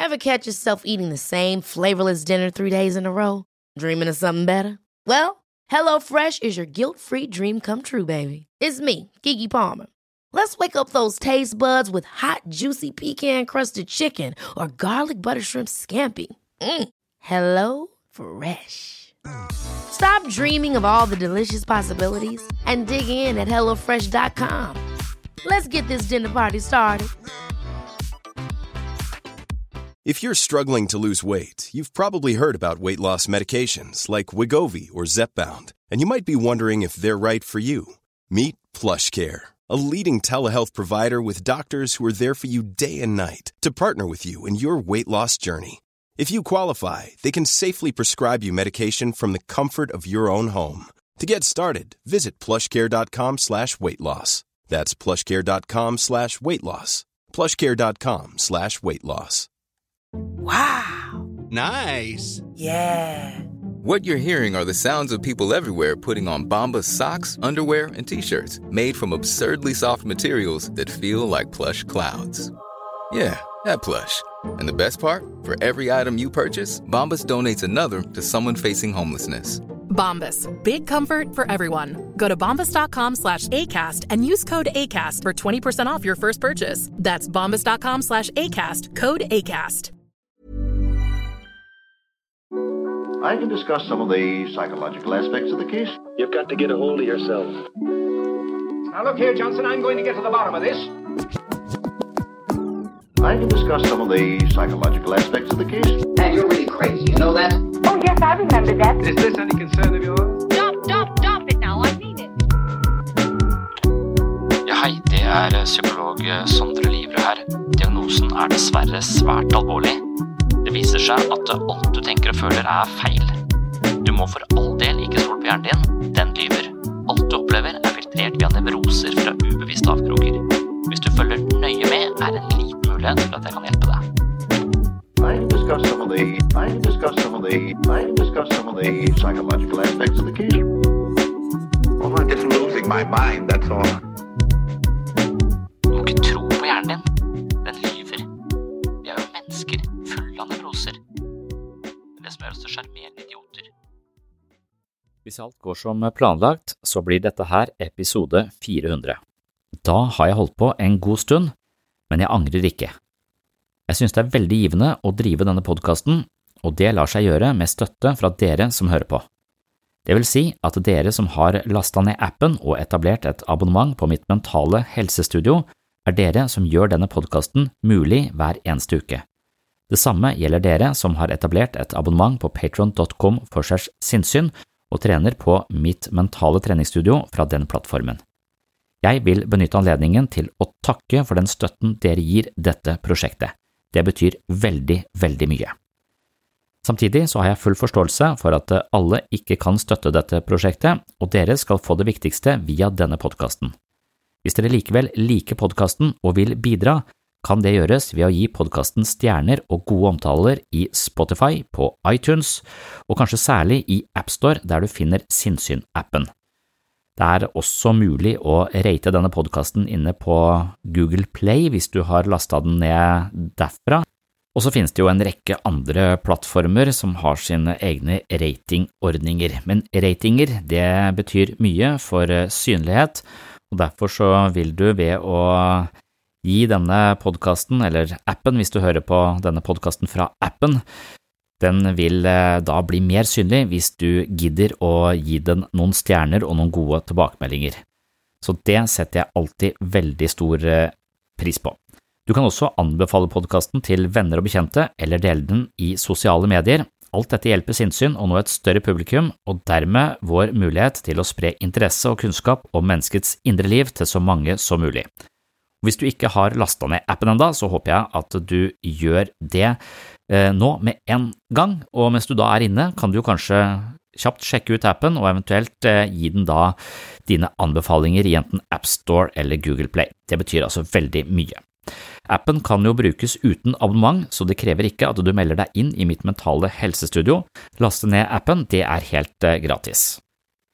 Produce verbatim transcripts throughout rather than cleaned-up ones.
Ever catch yourself eating the same flavorless dinner three days in a row? Dreaming of something better? Well, HelloFresh is your guilt-free dream come true, baby. It's me, Keke Palmer. Let's wake up those taste buds with hot, juicy pecan-crusted chicken or garlic butter shrimp scampi. Mm. Hello Fresh. Stop dreaming of all the delicious possibilities and dig in at hello fresh dot com. Let's get this dinner party started. If you're struggling to lose weight, you've probably heard about weight loss medications like Wegovy or Zepbound, and you might be wondering if they're right for you. Meet PlushCare, a leading telehealth provider with doctors who are there for you day and night to partner with you in your weight loss journey. If you qualify, they can safely prescribe you medication from the comfort of your own home. To get started, visit plushcare.com slash weight loss. That's plushcare.com slash weight loss. plushcare.com slash weight loss. Wow. Nice. Yeah. What you're hearing are the sounds of people everywhere putting on Bombas socks, underwear, and T-shirts made from absurdly soft materials that feel like plush clouds. Yeah, that plush. And the best part? For every item you purchase, Bombas donates another to someone facing homelessness. Bombas, big comfort for everyone. Go to bombas.com slash ACAST and use code ACAST for twenty percent off your first purchase. That's bombas.com slash ACAST, code ACAST. I can discuss some of the psychological aspects of the case. You've got to get a hold of yourself. Now look here, Johnson, I'm going to get to the bottom of this. I can discuss some of the psychological aspects of the case. And you're really crazy, you know that? Oh, yes, I remember that. Is this any concern of yours? Stop, stop, stop it now, I mean it. Ja, hei, det er psykolog Sondre Livre her. Diagnosen er dessverre svært alvorlig. Det viser seg at alt du tenker og føler er feil. Du må for all del ikke stole på hjernen din, den lyver. Alt du opplever er filtrert via nevroser fra ubevisste avkroker. Hvis du følger nøye med, er det en liten mulighet for at jeg kan hjelpe deg. I can discuss some of the, I can discuss some of the, I can discuss some of the psychological aspects of the case. Oh, I'm just losing my mind, that's all. Du må ikke tro på hjernen din. Den lyver. Vi er jo mennesker fulle av nevroser. Det som gjør oss til sjarmerende idioter. Hvis alt går som planlagt, så blir dette her episode fire hundre. Da har jeg holdt på en god stund, men jeg angrer ikke. Jeg synes det er veldig givende å drive denne podcasten, og det lar seg gjøre med støtte fra dere som hører på. Det vil si at dere som har lastet ned appen og etablert et abonnement på mitt mentale helsestudio, er dere som gjør denne podcasten mulig hver eneste uke. Det samme gjelder dere som har etablert et abonnement på patreon punktum com for segs sinnssyn og trener på mitt mentale treningsstudio fra den plattformen. Jeg vil benytte anledningen til å takke for den støtten dere gir dette prosjektet. Det betyr veldig, veldig mye. Samtidig så har jeg full forståelse for at alle ikke kan støtte dette prosjektet, og dere skal få det viktigste via denne podcasten. Hvis dere likevel liker podcasten og vil bidra, kan det gjøres ved å gi podcasten stjerner og gode omtaler i Spotify, på iTunes, og kanskje særlig i AppStore der du finner Sinnsyn-appen. Det er også mulig å rate denne podcasten inne på Google Play hvis du har lastet den ned derfra. Og så finnes det jo en rekke andre plattformer som har sine egne ratingordninger. Men ratinger, det betyr mye for synlighet, og derfor så vil du ved å gi denne podcasten, eller appen hvis du hører på denne podcasten fra appen, den vil da bli mer synlig hvis du gidder å gi den noen stjerner og noen gode tilbakemeldinger. Så det setter jeg alltid veldig stor pris på. Du kan også anbefale podcasten til venner og bekjente, eller dele den i sosiale medier. Alt dette hjelper Sinnsyn å nå et større publikum, og dermed vår mulighet til å spre interesse og kunnskap om menneskets indre liv til så mange som mulig. Hvis du ikke har lastet ned appen enda, så håper jeg at du gjør det nå med en gang, og mens du da er inne, kan du kanskje kjapt sjekke ut appen og eventuelt gi den da dine anbefalinger i enten App Store eller Google Play. Det betyr altså veldig mye. Appen kan jo brukes uten abonnement, så det krever ikke at du melder deg inn i mitt mentale helsestudio. Laste ned appen, det er helt gratis.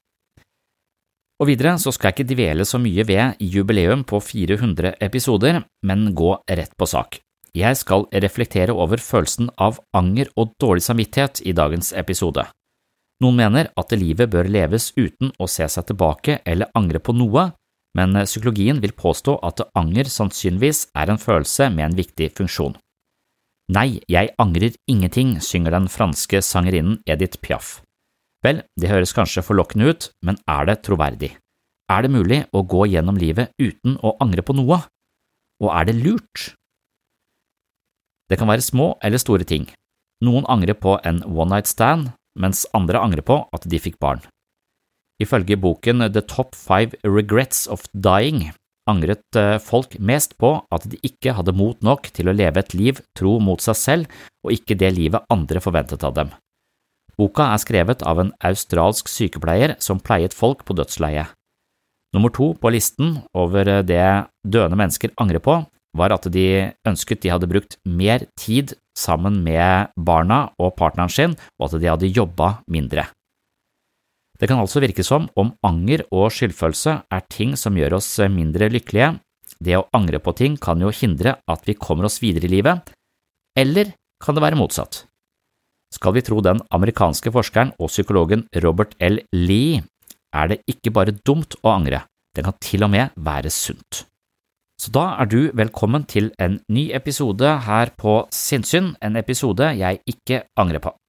Og videre så skal jeg ikke dvele så mye ved jubileum på fire hundre episoder, men gå rett på sak. Jeg skal reflektere over følelsen av anger og dårlig samvittighet i dagens episode. Noen mener at livet bør leves uten å se seg tilbake eller angre på noe, men psykologien vil påstå at anger sannsynligvis er en følelse med en viktig funksjon. Nei, jeg angrer ingenting, synger den franske sangerinnen Edith Piaf. Vel, det høres kanskje forlokkende ut, men er det troverdig? Er det mulig å gå gjennom livet uten å angre på noe? Og er det lurt? Det kan være små eller store ting. Noen angrer på en one-night stand, mens andre angrer på at de fikk barn. Ifølge boken The Top Five Regrets of Dying angret folk mest på at de ikke hadde mot nok til å leve et liv tro mot seg selv og ikke det livet andre forventet av dem. Boka er skrevet av en australsk sykepleier som pleiet folk på dødsleie. Nummer to på listen over det døende mennesker angrer på var at de ønsket de hadde brukt mer tid sammen med barna og partneren sin, og at de hadde jobbet mindre. Det kan altså virke som om anger og skyldfølelse er ting som gjør oss mindre lykkelige. Det å angre på ting kan jo hindre at vi kommer oss videre i livet, eller kan det være motsatt? Skal vi tro den amerikanske forskeren og psykologen Robert L. Lee, er det ikke bare dumt å angre, det kan til og med være sunt. Så da er du velkommen til en ny episode her på Sinnsyn, en episode jeg ikke angrer på.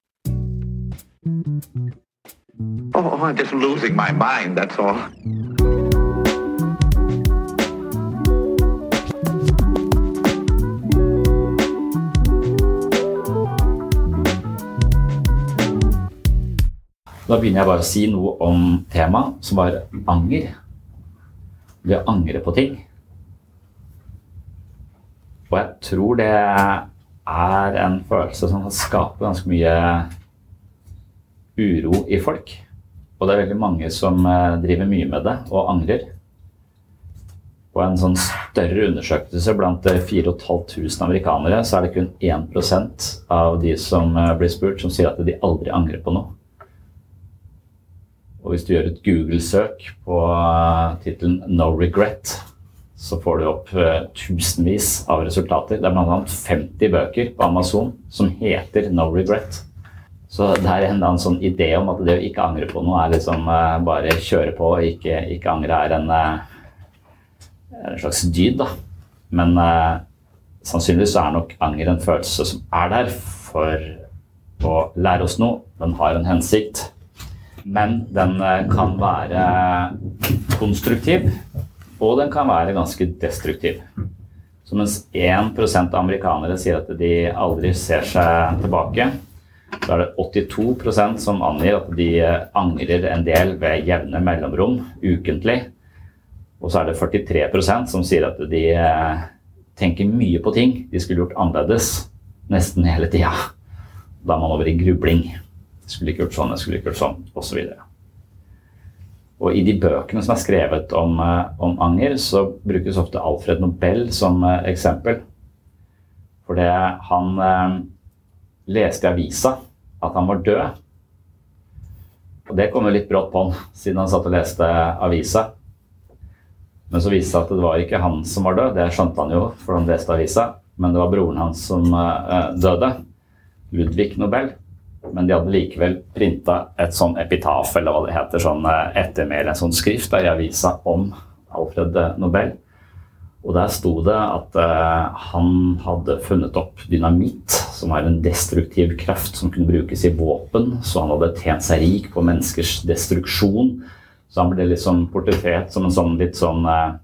Oh, I'm just losing my mind, that's all. Da begynner jeg bare å si noe om temaet, som var anger. Det å angre på ting. Og jeg tror det er en følelse som kan skape ganske mye uro i folk. Og det er veldig mange som driver mye med det og angrer. På en sånn større undersøkelse blant fire og et halvt tusen amerikanere så er det kun én prosent av de som blir spurt som sier at de aldri angrer på noe. Og hvis du gjør et Google-søk på titelen No Regret, så får du opp tusenvis av resultater. Det er blant annet femti bøker på Amazon som heter No Regret. Så det er en annen sånn idé om at det å ikke angre på noe er liksom bare kjøre på og ikke, ikke angre er en, en slags dyd da. Men uh, sannsynligvis så er nok anger en følelse som er der for å lære oss noe. Den har en hensikt, men den uh, kan være konstruktiv, og den kan være ganske destruktiv. Så mens én prosent av amerikanere sier at de aldri ser seg tilbake, så er det åttito prosent som angir at de angrer en del ved jevne mellomrom, ukentlig. Og så er det førtitre prosent som sier at de tenker mye på ting de skulle gjort annerledes nesten hele tiden. Da er man over i grubling. Jeg skulle ikke gjort sånn, jeg skulle ikke gjort sånn, og så videre. Og i de bøkene som er skrevet om, om anger, så brukes ofte Alfred Nobel som eksempel. For det han leste i avisa at han var død. Og det kom jo litt brått på han, siden han satt og leste avisa. Men så viste det at det var ikke han som var død, det skjønte han jo, for han leste avisa. Men det var broren hans som uh, døde, Ludvig Nobel. Men de hadde likevel printet et sånn epitaf, eller hva det heter, sånn uh, ettermæle, en sånn skrift der i avisa om Alfred Nobel. Og der stod det at uh, han hadde funnet opp dynamitt, som var en destruktiv kraft som kunne brukes i våpen, så han hadde tjent seg rik på menneskers destruksjon. Så han ble litt sånn portrettert som en sånn litt sånn uh,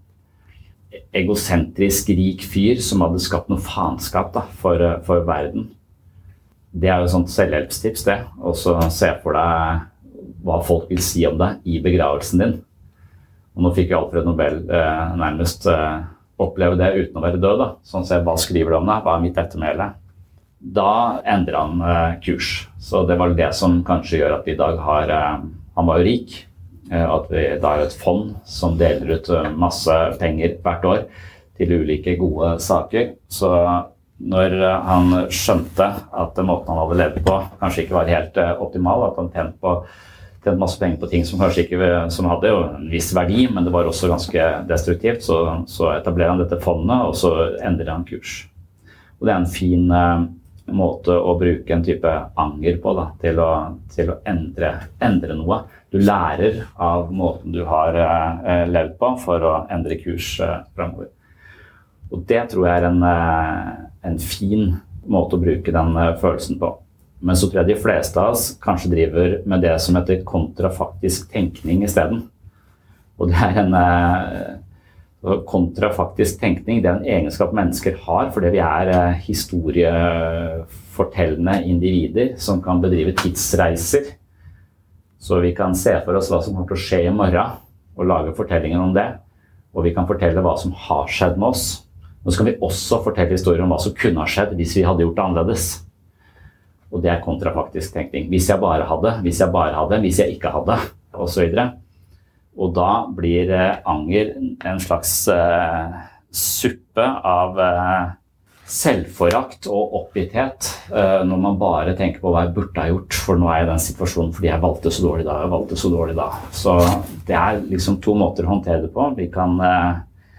egosentrisk rik fyr som hadde skapt noe faenskap da, for, uh, for verden. Det er jo et sånt selvhjelpstips det, og så se for deg hva folk vil si om deg i begravelsen din. Og nå fikk jo Alfred Nobel uh, nærmest uh, oppleve det uten å være død da. Sånn se, hva skriver du om det? Hva er mitt ettermæle? Da endrer han uh, kurs. Så det var det som kanskje gjør at vi i dag har, uh, han var jo rik, uh, at vi da har et fond som deler ut uh, masse penger hvert år til ulike gode saker. Så når uh, han skjønte at måten han hadde levd på kanskje ikke var helt uh, optimal, at han tjente på tjent masse penger på ting som kanskje ikke som hadde jo en viss verdi, men det var også ganske destruktivt, så, så etablerer han dette fondet, og så endrer han kurs. Og det er en fin uh, måte å bruke en type anger på da, til å, til å endre, endre noe. Du lærer av måten du har uh, levd på for å endre kurs uh, fremover. Og det tror jeg er en, uh, en fin måte å bruke den uh, følelsen på. Men så tror jeg de fleste av oss kanskje driver med det som heter kontrafaktisk tenkning i stedet. Og det er en uh, kontrafaktisk tenkning, det er en egenskap mennesker har, fordi vi er uh, historiefortellende individer som kan bedrive tidsreiser. Så vi kan se for oss hva som kommer til å skje i morgen, og lage fortellingen om det. Og vi kan fortelle hva som har skjedd med oss. Nå skal vi også fortelle historier om hva som kunne ha skjedd hvis vi hadde gjort det annerledes. Og det er kontrafaktisk tenkning. Hvis jeg bare hadde, hvis jeg bare hadde, hvis jeg ikke hadde, og så videre. Og da blir eh, anger en slags eh, suppe av eh, selvforakt og oppgitthet eh, når man bare tenker på hva jeg burde ha gjort, for nå er jeg i den situasjonen fordi jeg valgte så dårlig da, jeg valgte så dårlig da. Så det er liksom to måter å håndtere det på. Vi kan... Eh,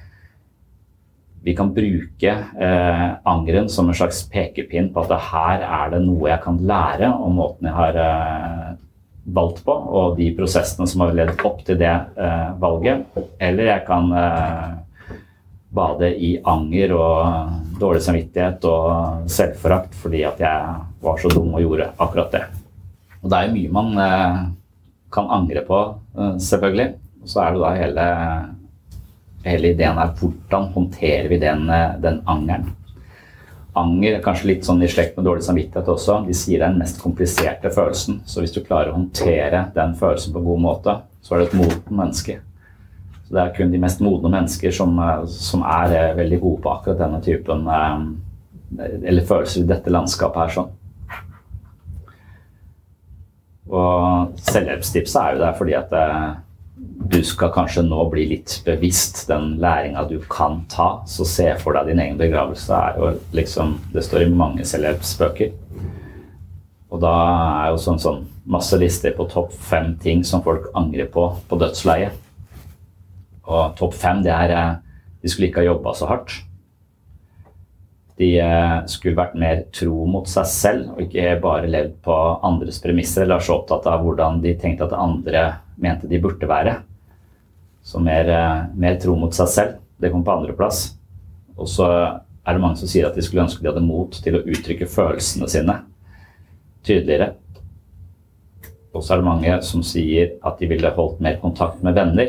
Vi kan bruke eh, angeren som en slags pekepinn på at her er det noe jeg kan lære om måten jeg har eh, valgt på, og de prosessene som har ledet opp til det eh, valget. Eller jeg kan eh, bade i anger og dårlig samvittighet og selvforakt fordi at jeg var så dum og gjorde akkurat det. Og det er jo mye man eh, kan angre på, eh, selvfølgelig. Og så er det da hele... Hele ideen er hvordan håndterer vi den, den angeren. Anger er kanskje litt sånn i slekt med dårlig samvittighet også. De sier det er den mest kompliserte følelsen. Så hvis du klarer å håndtere den følelsen på en god måte, så er det et modent menneske. Så det er kun de mest modne mennesker som, som er veldig gode på akkurat denne typen eller følelser i dette landskapet her sånn. Og selvhjelpstipset er jo der fordi at du skal kanskje nå bli litt bevisst den læringen du kan ta, så se for deg din egen begravelse er jo liksom, det står i mange selvhjelpsbøker. Og da er jo sånn, sånn masse lister på topp fem ting som folk angrer på på dødsleie. Og topp fem, det er de skulle ikke ha jobbet så hardt. De skulle vært mer tro mot seg selv, og ikke bare levd på andres premisser, eller så opptatt av hvordan de tenkte at andre mente de burde være. Så mer, mer tro mot seg selv, det kom på andre plass. Og så er det mange som sier at de skulle ønske de hadde mot til å uttrykke følelsene sine tydeligere. Og så er det mange som sier at de ville holdt mer kontakt med venner.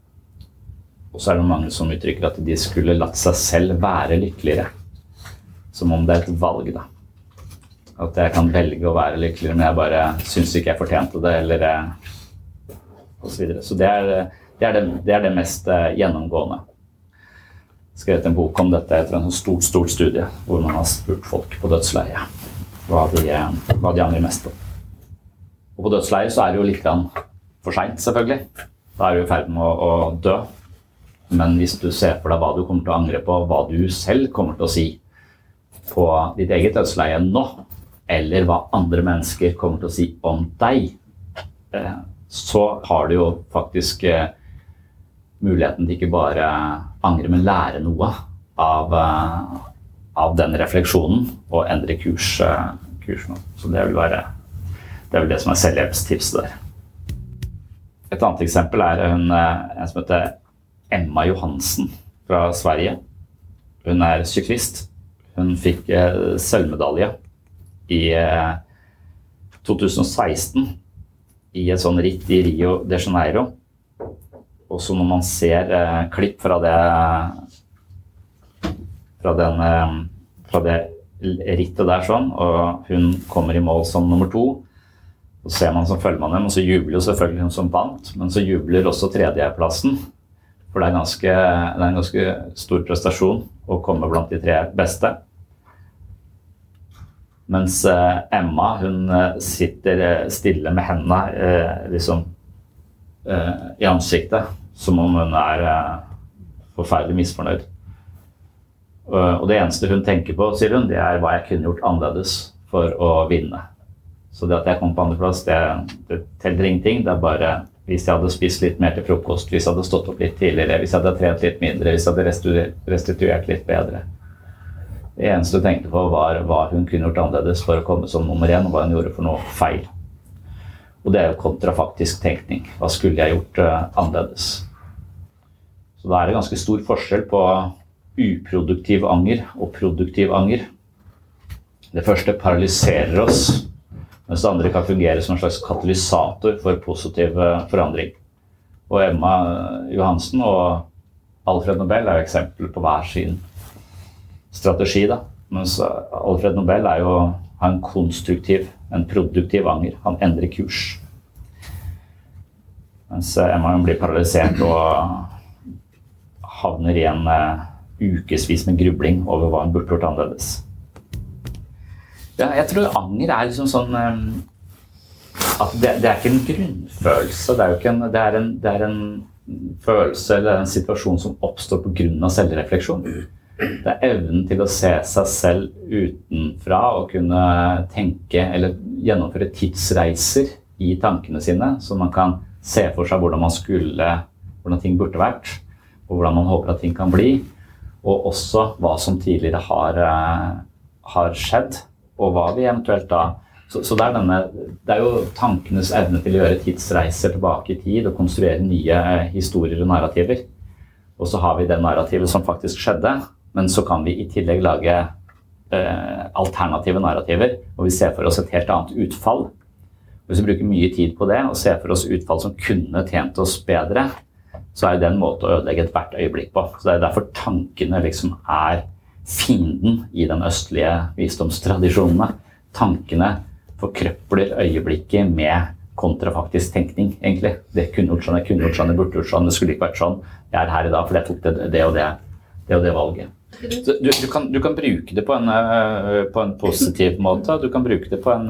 Og så er det mange som uttrykker at de skulle latt seg selv være lykkeligere. Som om det er et valg da. At jeg kan velge å være lykkeligere, men jeg bare synes ikke jeg fortjente det, eller og så videre. Så det er, det er, det, det, er det mest gjennomgående. Jeg skrev en bok om dette etter en stort, stort studie, hvor man har spurt folk på dødsleie hva de, hva de angrer mest på. Og på dødsleie så er det jo litt for sent, selvfølgelig. Da er du i ferd med å, å dø. Men hvis du ser for deg hva du kommer til å angre på, hva du selv kommer til å si på ditt eget dødsleie nå, eller hva andre mennesker kommer til å si om deg, så har du jo faktisk muligheten til ikke bare angre, men lære noe av, av den refleksjonen og endre kurs, kursen. Så det vil være det, er vel det som er selvhjelpstipset der. Et annet eksempel er hun, en som heter Emma Johansen fra Sverige. Hun er syklist. Hun fikk sølvmedalje i to tusen seksten i et sånn ritt i Rio de Janeiro. Og så når man ser klipp fra det, fra, den, fra det rittet der sånn, og hun kommer i mål som nummer to, så ser man så følger man dem, og så jubler jo selvfølgelig hun som vant, men så jubler også tredjeplassen. For det er, ganske, det er en ganske stor prestasjon å komme blant de tre beste. Mens eh, Emma, hun eh, sitter eh, stille med hendene eh, liksom, eh, i ansiktet, som om hun er eh, forferdelig misfornøyd. Uh, og det eneste hun tenker på, sier hun, det er hva jeg kunne gjort annerledes for å vinne. Så det at jeg kom på andreplass, det, det teller ingenting. Det er bare hvis jeg hadde spist litt mer til frokost, hvis jeg hadde stått opp litt tidligere, hvis jeg hadde trent litt mindre, hvis jeg hadde restituert, restituert litt bedre. Det eneste du tenkte på var hva hun kunne gjort annerledes for å komme som nummer én, og hva hun gjorde for noe feil. Og det er jo kontrafaktisk tenkning. Hva skulle jeg gjort uh, annerledes? Så da er det ganske stor forskjell på uproduktiv anger og produktiv anger. Det første paralyserer oss, mens det andre kan fungere som en slags katalysator for positiv forandring. Og Emma Johansen og Alfred Nobel er jo eksempler på hver sin strategi, da. Mens Alfred Nobel er jo en konstruktiv, en produktiv anger. Han endrer kurs. Mens Emma blir paralysert og havner i en ukesvis med grubling over hva hun burde gjort annerledes. Ja, jeg tror anger er liksom sånn um, at det, det er ikke en grunnfølelse, det er jo ikke en, det er en, det er en følelse eller en situasjon som oppstår på grunn av selvrefleksjon. Det er evnen til å se seg selv utenfra og kunne tenke eller gjennomføre tidsreiser i tankene sine, så man kan se for seg hvordan man skulle, hvordan ting burde vært, og hvordan man håper at ting kan bli, og også hva som tidligere har, har skjedd, og hva vi eventuelt da, så, så det, er denne, det er jo tankenes evne til å gjøre tidsreiser tilbake i tid og konstruere nye historier og narrativer. Og så har vi det narrativet som faktisk skjedde, men så kan vi i tillegg lage eh, alternative narrativer, og vi ser for oss et helt annet utfall. Hvis vi bruker mye tid på det og ser for oss utfall som kunne tjent oss bedre, så er det en måte å ødelegge et hvert øyeblikk på. Så det er derfor tankene liksom er fienden i den østlige visdomstradisjonene. Tankene forkrøpler øyeblikket med kontrafaktisk tenkning, egentlig. Det kunne gjort sånn, jeg kunne gjort sånn, det burde gjort sånn, det skulle ikke vært sånn. Jeg er her i dag, for jeg tok det, det og det, det og det valget. Så du, du, kan, du kan bruke det på en, på en positiv måte, du kan bruke det på en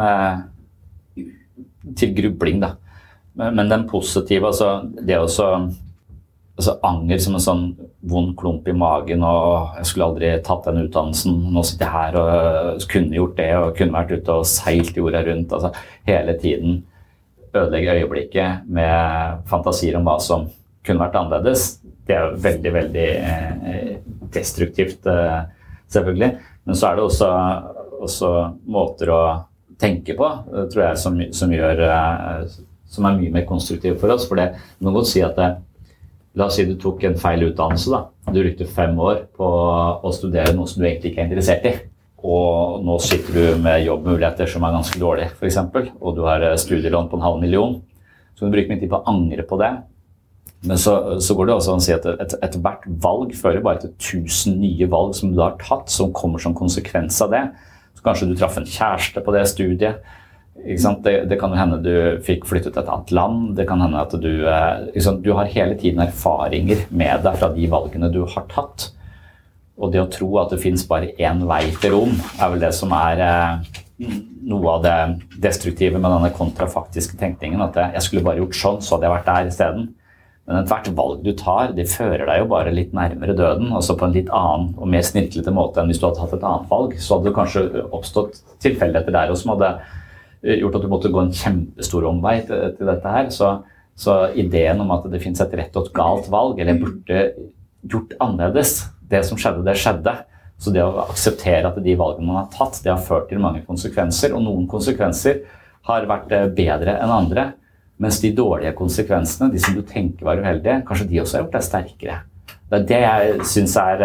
til grubling, da. Men, men den positive, altså, det er også altså, anger som en sånn vond klump i magen, og jeg skulle aldri tatt den utdannelsen, nå sitter jeg her og kunne gjort det, og kunne vært ute og seilt jorda rundt, altså hele tiden ødelegge øyeblikket med fantasier om hva som kunne vært annerledes. Det er jo veldig, veldig eh, destruktivt, eh, selvfølgelig, men så er det også, også måter å tenke på, tror jeg, som, som, gjør, eh, som er mye mer konstruktiv for oss, for det, man kan godt si at det, la oss si du tok en feil utdannelse da. Du brukte fem år på å studere noe som du egentlig ikke er interessert i. Og nå sitter du med jobbmuligheter som er ganske dårlige, for eksempel, og du har studielån på en halv million. Så kan du bruke mye tid på å angre på det. Men så, så går det også an å si at et, et hvert valg fører bare til tusen nye valg som du har tatt, som kommer som konsekvens av det. Så kanskje du traff en kjæreste på det studiet. Ikke sant? Det, det kan jo hende du fikk flyttet til et annet land, det kan hende at du, ikke sant? Du har hele tiden erfaringer med deg fra de valgene du har tatt. Og det å tro at det finnes bare en vei til rom, er vel det som er eh, noe av det destruktive med denne kontrafaktiske tenkningen, at jeg skulle bare gjort sånn, så hadde jeg vært der i stedet. Men hvert valg du tar, det fører deg jo bare litt nærmere døden, altså på en litt annen og mer snirklete måte enn hvis du hadde tatt et annet valg. Så hadde det kanskje oppstått tilfeldigheter der også, som hadde gjort at du måtte gå en kjempestor omvei til, til dette her. Så, så ideen om at det finnes et rett og et galt valg, eller burde gjort annerledes, det som skjedde, det skjedde. Så det å akseptere at de valgene man har tatt, det har ført til mange konsekvenser, og noen konsekvenser har vært bedre enn andre, mens de dårlige konsekvensene, de som du tenker var uheldige, kanskje de også har gjort deg sterkere. Det er det jeg synes er,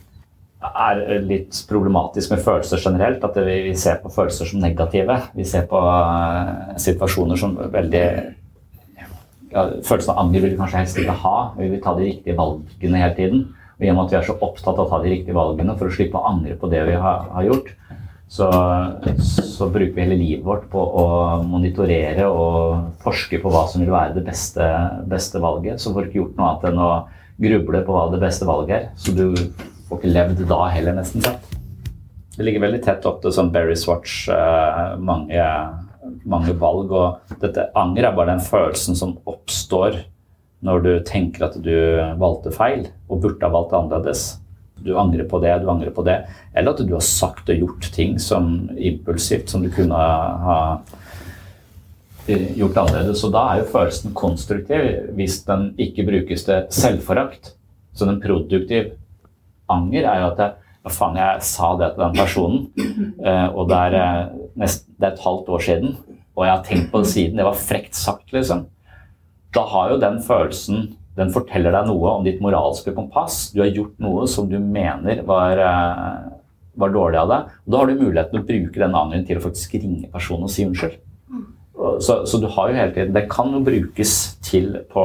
er litt problematisk med følelser generelt, at vi ser på følelser som negative. Vi ser på situasjoner som veldig... Ja, følelsen av anger vil vi kanskje helst ikke ha, vi vil ta de riktige valgene hele tiden. Og i og med at vi er så opptatt av å ta de riktige valgene for å slippe å angre på det vi har, har gjort, så, så bruker vi hele livet vårt på å monitorere og forske på hva som vil være det beste, beste valget. Så får du ikke gjort noe annet enn å gruble på hva det beste valget er. Så du får ikke levd da heller, nesten sagt. Det ligger veldig tett opp til sånn Berry's Watch, uh, mange, mange valg, og dette anger er bare den følelsen som oppstår når du tenker at du valgte feil og burde ha valgt annerledes. Du angrer på det, du angrer på det. Eller at du har sagt og gjort ting som impulsivt, som du kunne ha gjort annerledes. Så da er jo følelsen konstruktiv hvis den ikke brukes til selvforakt. Så den produktiv anger er jo at det, faen, jeg sa det til den personen, og det er, nest, det er et halvt år siden, og jeg har tenkt på det siden, det var frekt sagt, liksom. Da har jo den følelsen, den forteller deg noe om ditt moralske kompass. Du har gjort noe som du mener var, var dårlig av deg, og da har du muligheten å bruke den angeren til å faktisk ringe personen og si unnskyld. Så, så du har jo hele tiden, det kan jo brukes til på,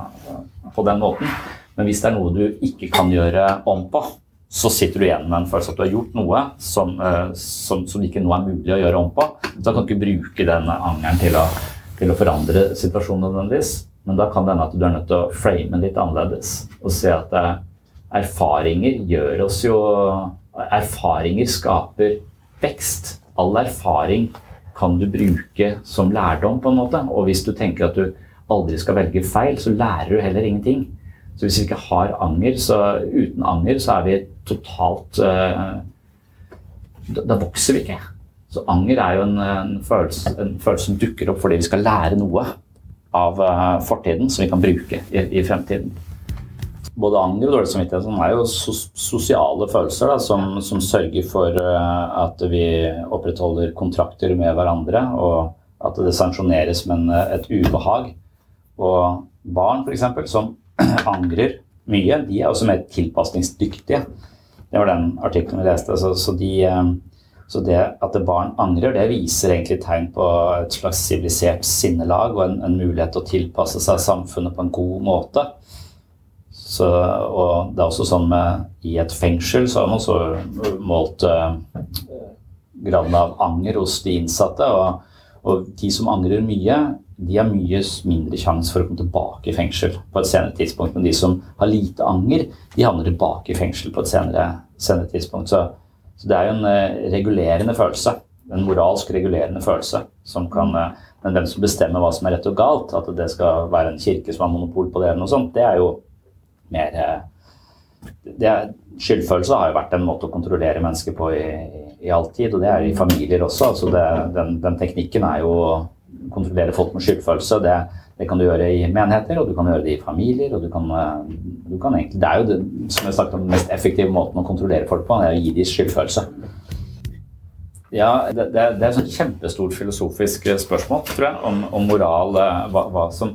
på den måten, men hvis det er noe du ikke kan gjøre om på, så sitter du igjen med en følelse at du har gjort noe som, som, som ikke nå er mulig å gjøre om på. Så da kan du ikke bruke den angeren til å, til å forandre situasjonen nødvendigvis. Men da kan det hende at du er nødt til å frame litt annerledes og se at erfaringer gjør oss jo... Erfaringer skaper vekst. All erfaring kan du bruke som lærdom på en måte. Og hvis du tenker at du aldri skal velge feil, så lærer du heller ingenting. Så hvis vi ikke har anger, så uten anger så er vi totalt, uh, da, da vokser vi ikke. Så anger er jo en, en, følelse, en følelse som dukker opp fordi vi skal lære noe av uh, fortiden som vi kan bruke i, i fremtiden. Både anger og dårlig samvittighet som er jo so sosiale følelser da, som, som sørger for uh, at vi opprettholder kontrakter med hverandre og at det sanksjoneres med en, et ubehag. Og barn for eksempel som angrer mye, de er også mer tilpasningsdyktige. Det var den artikkelen vi leste. Så, så, de, så det at det barn angrer, det viser egentlig tegn på et slags sivilisert sinnelag og en, en mulighet til å tilpasse seg samfunnet på en god måte. Så, og det er også sånn med i et fengsel så har man også målt uh, graden av anger hos de innsatte, og, og de som angrer mye, de har mye mindre sjans for å komme tilbake i fengsel på et senere tidspunkt, men de som har lite anger, de havner tilbake i fengsel på et senere, senere tidspunkt. Så, så det er jo en uh, regulerende følelse, en moralsk regulerende følelse, som kan, uh, men hvem som bestemmer hva som er rett og galt, at det skal være en kirke som har monopol på det eller noe sånt, det er jo mer... Uh, det er, skyldfølelse har jo vært en måte å kontrollere mennesker på i, i all tid, og det er i familier også, altså det, den, den teknikken er jo kontrollere folk med skyldfølelse, det, det kan du gjøre i menigheter, og du kan gjøre det i familier, og du kan, du kan egentlig, det er jo det, som jeg snakket om, den mest effektive måten å kontrollere folk på, det er å gi dem skyldfølelse. Ja, det, det, det er et sånt kjempestort filosofisk spørsmål, tror jeg, om, om moral, hva, hva som...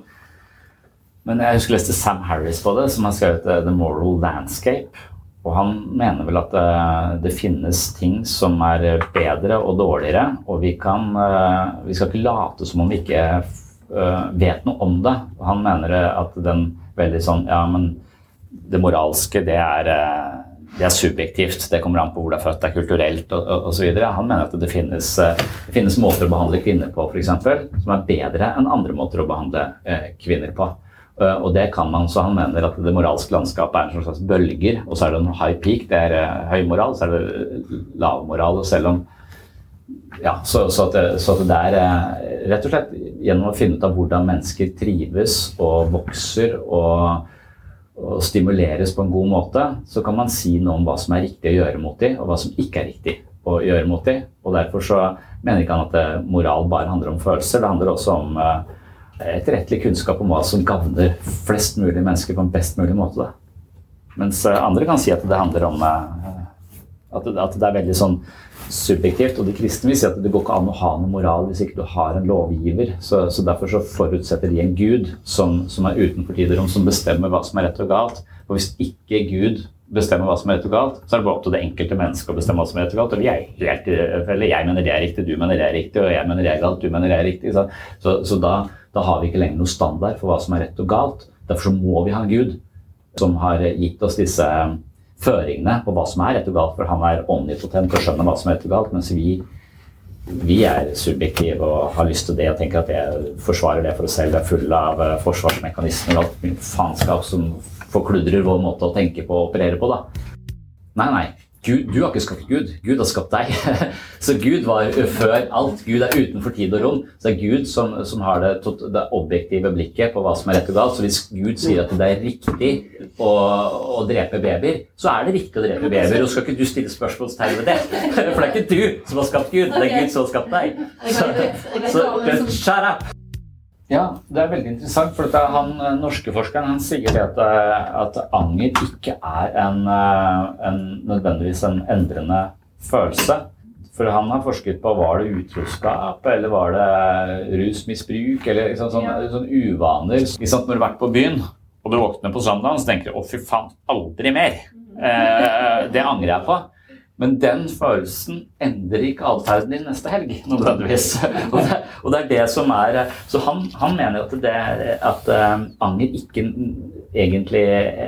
Men jeg husker leste Sam Harris på det, som har skrevet The Moral Landscape, og han mener vel at uh, det finnes ting som er bedre og dårligere, og vi, kan, uh, vi skal ikke late som om vi ikke uh, vet noe om det. Og han mener at den veldig sånn, ja, men det moralske, det er, uh, det er subjektivt, det kommer an på hvor det er født, det er kulturelt og, og, og så videre. Han mener at det finnes, uh, det finnes måter å behandle kvinner på, for eksempel, som er bedre enn andre måter å behandle uh, kvinner på. Uh, og det kan man, så han mener at det moralske landskapet er en slags bølger, og så er det en high peak, det er uh, høy moral, så er det lav moral, og selv om, ja, så, så, at det, så at det er uh, rett og slett gjennom å finne ut av hvordan mennesker trives og vokser og, og stimuleres på en god måte, så kan man si noe om hva som er riktig å gjøre mot dem, og hva som ikke er riktig å gjøre mot dem, og derfor så mener ikke han at det, moral bare handler om følelser, det handler også om uh, etterrettelig kunnskap om hva som gagner flest mulig mennesker på en best mulig måte. Da. Mens andre kan si at det handler om at det, at det er veldig sånn subjektivt, og de kristne vil si at det går ikke an å ha noe moral hvis ikke du har en lovgiver. Så, så derfor så forutsetter de en Gud som, som er utenfor tiderom, som bestemmer hva som er rett og galt. Og hvis ikke Gud bestemmer hva som er rett og galt, så er det bare opp til det enkelte mennesket å bestemme hva som er rett og galt. Og jeg, helt, eller jeg mener det er riktig, du mener det er riktig, og jeg mener det er galt, du mener det er riktig. Så, så, så da Da har vi ikke lenger noe standard for hva som er rett og galt. Derfor så må vi ha en Gud som har gitt oss disse føringene på hva som er rett og galt, for han er omnipotent og skjønner hva som er rett og galt, mens vi, vi er subjektive og har lyst til det og tenker at jeg forsvarer det for oss selv, er full av forsvarsmekanismer og alt mye faenskap som forkludrer vår måte å tenke på og operere på. Da. Nei, nei. Gud, du har ikke skapt Gud, Gud har skapt deg. Så Gud var før alt, Gud er utenfor tid og rom, så det er Gud som, som har det, det objektive blikket på hva som er rett og galt. Så hvis Gud sier at det er riktig å, å drepe babyer, så er det riktig å drepe babyer, og skal ikke du stille spørsmålstegn ved det? For det er ikke du som har skapt Gud, det er Gud som har skapt deg. Så, så shut up! Ja, det er veldig interessant, for at han, norske forskeren, han sier det at, at anger ikke er en, en, nødvendigvis en endrende følelse. For han har forsket på, var det utroskap, eller var det rusmisbruk, eller liksom, sånn, ja. sånn uvaner. Liksom, når du har vært på byen, og du våkner på søndagen, så tenker du, å fy faen, aldri mer. Eh, det angrer jeg på. Men den følelsen endrer ikke atferden din neste helg, nødvendigvis. Og det, og det er det som er... Så han, han mener at, det, at uh, anger ikke egentlig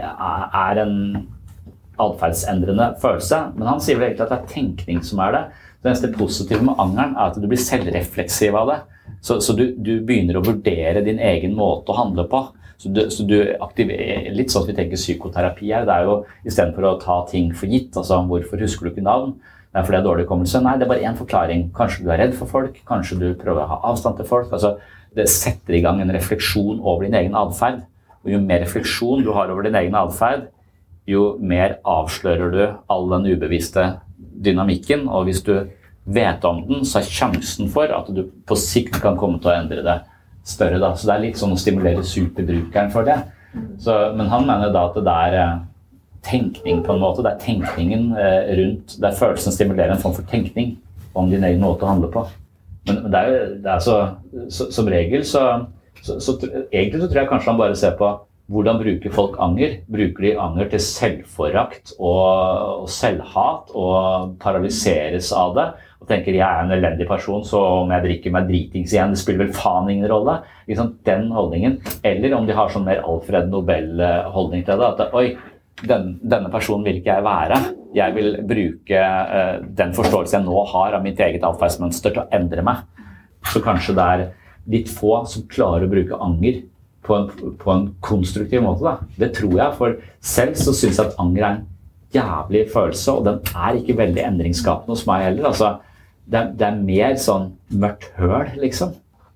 er en atferdsendrende følelse, men han sier vel egentlig at det er tenkning som er det. Det eneste positive med angeren er at du blir selvrefleksiv av det. Så, så du, du begynner å vurdere din egen måte å handle på. Så du, så du aktiverer, litt sånn at vi tenker psykoterapi her, det er jo i stedet for å ta ting for gitt, altså hvorfor husker du ikke navn? Det er fordi det er dårlig hukommelse. Nei, det er bare en forklaring. Kanskje du er redd for folk, kanskje du prøver å ha avstand til folk. Altså, det setter i gang en refleksjon over din egen adferd. Og jo mer refleksjon du har over din egen adferd, jo mer avslører du all den ubevisste dynamikken, og hvis du vet om den, så er sjansen for at du på sikt kan komme til å endre det større da. Så det er litt sånn å stimulere superbrukeren for det. Så, men han mener da at det er eh, tenkning på en måte, det er tenkningen eh, rundt, det er følelsen stimulerer en form for tenkning om din egen måte å handle på. Men, men det er, det er så, så, som regel, så, så, så egentlig så tror jeg kanskje han bare ser på hvordan bruker folk anger. Bruker de anger til selvforakt og, og selvhat og paralyseres av det? Og tenker jeg er en elendig person, så om jeg drikker meg dritings igjen, det spiller vel faen ingen rolle. Liksom den holdningen. Eller om de har sånn mer Alfred Nobel-holdning til det, at oi, den, denne personen vil ikke jeg være. Jeg vil bruke uh, den forståelse jeg nå har av mitt eget atferdsmønster til å endre meg. Så kanskje det er litt få som klarer å bruke anger på en, på en konstruktiv måte. Da. Det tror jeg, for selv så synes jeg at anger er en jævlig følelse, og den er ikke veldig endringsskapende hos meg heller. Altså, det, er, det er mer sånn mørkt høl, liksom.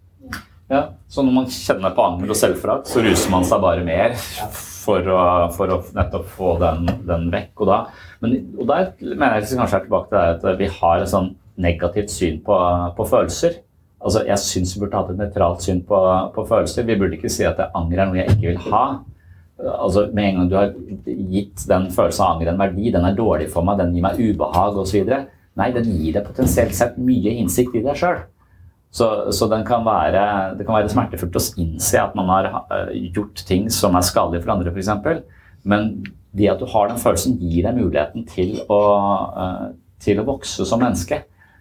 Ja, så når man kjenner på anger og selvforakt, så ruser man seg bare mer for å, for å nettopp få den, den vekk. Og, da, men, og der mener jeg kanskje er tilbake til det at vi har et sånn negativt syn på, på følelser. Altså, jeg synes vi burde ha et neutralt syn på, på følelser. Vi burde ikke si at det anger er noe jeg ikke vil ha. Altså, med en gang du har gitt den følelsen av anger en verdi, den er dårlig for meg, den gir meg ubehag og så videre. Nei, den gir deg potensielt sett mye innsikt i deg selv. Så, så den kan være, det kan være smertefullt å innse at man har gjort ting som er skadelige for andre, for eksempel. Men det at du har den følelsen gir deg muligheten til å, til å vokse som menneske.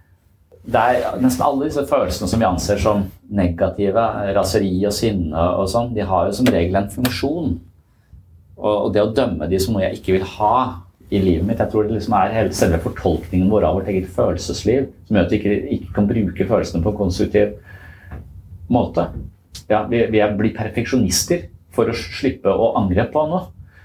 Det er nesten alle disse følelsene som vi anser som negative, raseri og sinne og sånn, de har jo som regel en funksjon. Og det å dømme de som noe jeg ikke vil ha i livet mitt, jeg tror det liksom er hele selve fortolkningen vår av vårt eget følelsesliv, som gjør at vi ikke, ikke kan bruke følelsene på en konstruktiv måte. Ja, vi, vi blir perfeksjonister for å slippe å angre på noe.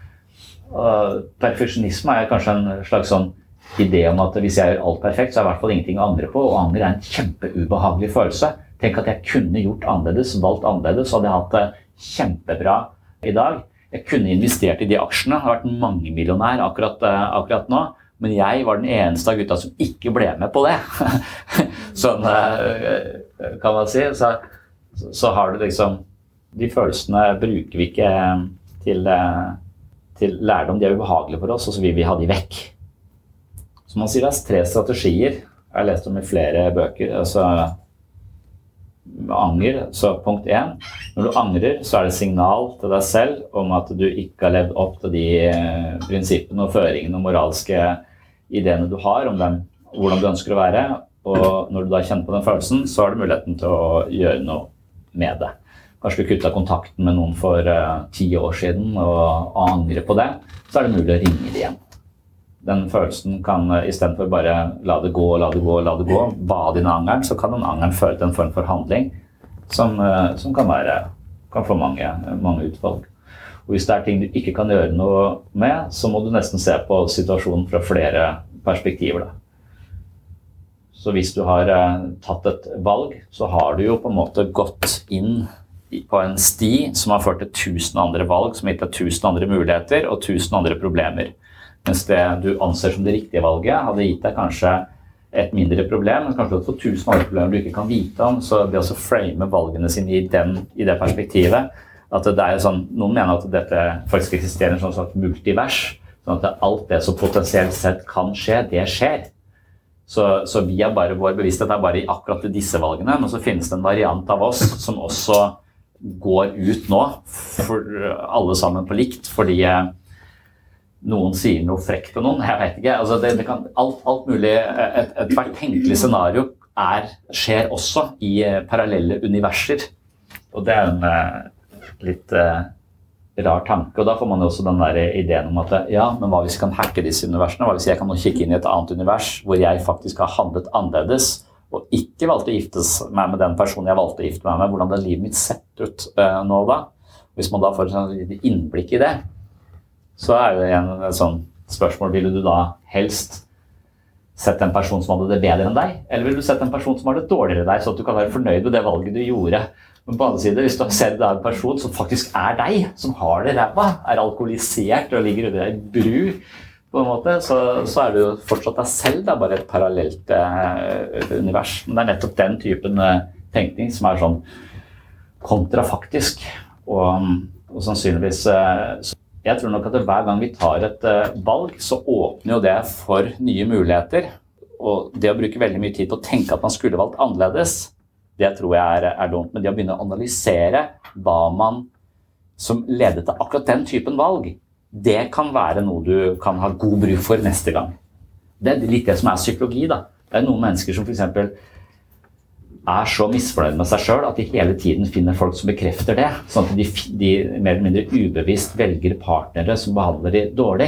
Uh, perfeksjonisme er kanskje en slags sånn idé om at hvis jeg gjør alt perfekt, så er i hvert fall ingenting å angre på, og anger er en kjempeubehagelig følelse. Tenk at jeg kunne gjort annerledes, valgt annerledes, så hadde jeg hatt det kjempebra i dag. Jeg kunne investert i de aksjene, har vært mangemillionær akkurat, akkurat nå, men jeg var den eneste av gutta som ikke ble med på det. Sånn kan man si. Så, så har du liksom, de følelsene bruker vi ikke til, til lærdom, de er ubehagelige for oss, og så vil vi ha de vekk. Så man sier det er tre strategier, jeg har lest om i flere bøker, altså anger, så punkt én, når du angrer så er det signal til deg selv om at du ikke har levd opp til de prinsippene og føringene og moralske ideene du har om dem, hvordan du ønsker å være, og når du da kjenner på den følelsen, så har du muligheten til å gjøre noe med det. Kanskje du kuttet kontakten med noen for uh, ti år siden og angrer på det, så er det mulig å ringe det igjen. Den følelsen kan, i stedet for bare la det gå, la det gå, la det gå, bade inn angeren, så kan den angeren føre til en form for handling som, som kan være, kan få mange, mange utvalg. Og hvis det er ting du ikke kan gjøre noe med, så må du nesten se på situasjonen fra flere perspektiver. Da. Så hvis du har tatt et valg, så har du jo på en måte gått inn på en sti som har ført til tusen andre valg, som har gitt deg tusen andre muligheter og tusen andre problemer. Mens det du anser som det riktige valget hadde gitt deg kanskje et mindre problem, men kanskje du får tusen andre problemer du ikke kan vite om, så det å frame valgene sine i, den, i det perspektivet, at det er sånn, noen mener at dette faktisk eksisterer en sånn slags multivers, sånn at alt det som potensielt sett kan skje, det skjer. Så, så vi er bare, vår bevissthet er bare i akkurat disse valgene, men så finnes det en variant av oss som også går ut nå, for alle sammen på likt, fordi noen sier noe frekt til noen, jeg vet ikke, altså det, det kan, alt, alt mulig, et, et hvert tenkelig scenario er, skjer også i parallelle universer, og det er en uh, litt uh, rar tanke, og da får man jo også den der ideen om at, ja, men hva hvis jeg kan hacke disse universene, hva hvis jeg kan nå kikke inn i et annet univers, hvor jeg faktisk har handlet annerledes, og ikke valgte å gifte meg med den personen jeg valgte å gifte meg med, hvordan det livet mitt sett ut uh, nå da, hvis man da får et innblikk i det, så er det en, en sånn spørsmål, ville du da helst sett en person som hadde det bedre enn deg, eller vil du sett en person som har det dårligere enn deg, så at du kan være fornøyd med det valget du gjorde? Men på andre siden, hvis du ser det er en person som faktisk er deg, som har det ræva, er alkoholisert og ligger under en bru, på en måte, så, så er det jo fortsatt deg selv, det er bare et parallelt eh, univers. Men det er nettopp den typen eh, tenkning som er sånn kontrafaktisk, og, og sannsynligvis eh, jeg tror nok at hver gang vi tar et uh, valg, så åpner jo det for nye muligheter. Og det å bruke veldig mye tid på å tenke at man skulle valgt annerledes, det tror jeg er, er dumt. Men det å begynne å analysere hva man som ledet til akkurat den typen valg, det kan være noe du kan ha god bruk for neste gang. Det er litt det som er psykologi da. Det er noen mennesker som for eksempel er så misfornøyd med seg selv at de hele tiden finner folk som bekrefter det, sånn at de, de mer eller mindre ubevisst velger partnere som behandler de dårlig.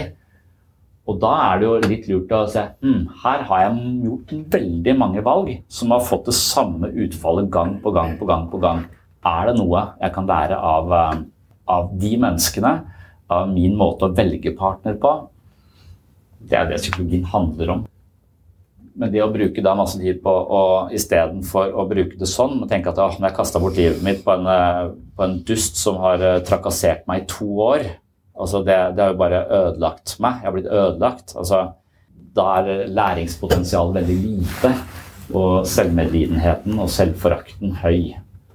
Og da er det jo litt lurt å se, hm, her har jeg gjort veldig mange valg som har fått det samme utfallet gang på gang på gang på gang. Er det noe jeg kan lære av, av de menneskene, av min måte å velge partner på? Det er det psykologien handler om. Men det å bruke da masse tid på, og i stedet for å bruke det sånn, og tenke at når jeg kastet bort livet mitt på en, på en dust som har trakassert meg i to år, altså det, det har jo bare ødelagt meg, jeg har blitt ødelagt, altså da er læringspotensialet veldig lite, og selvmedlidenheten og selvforakten høy.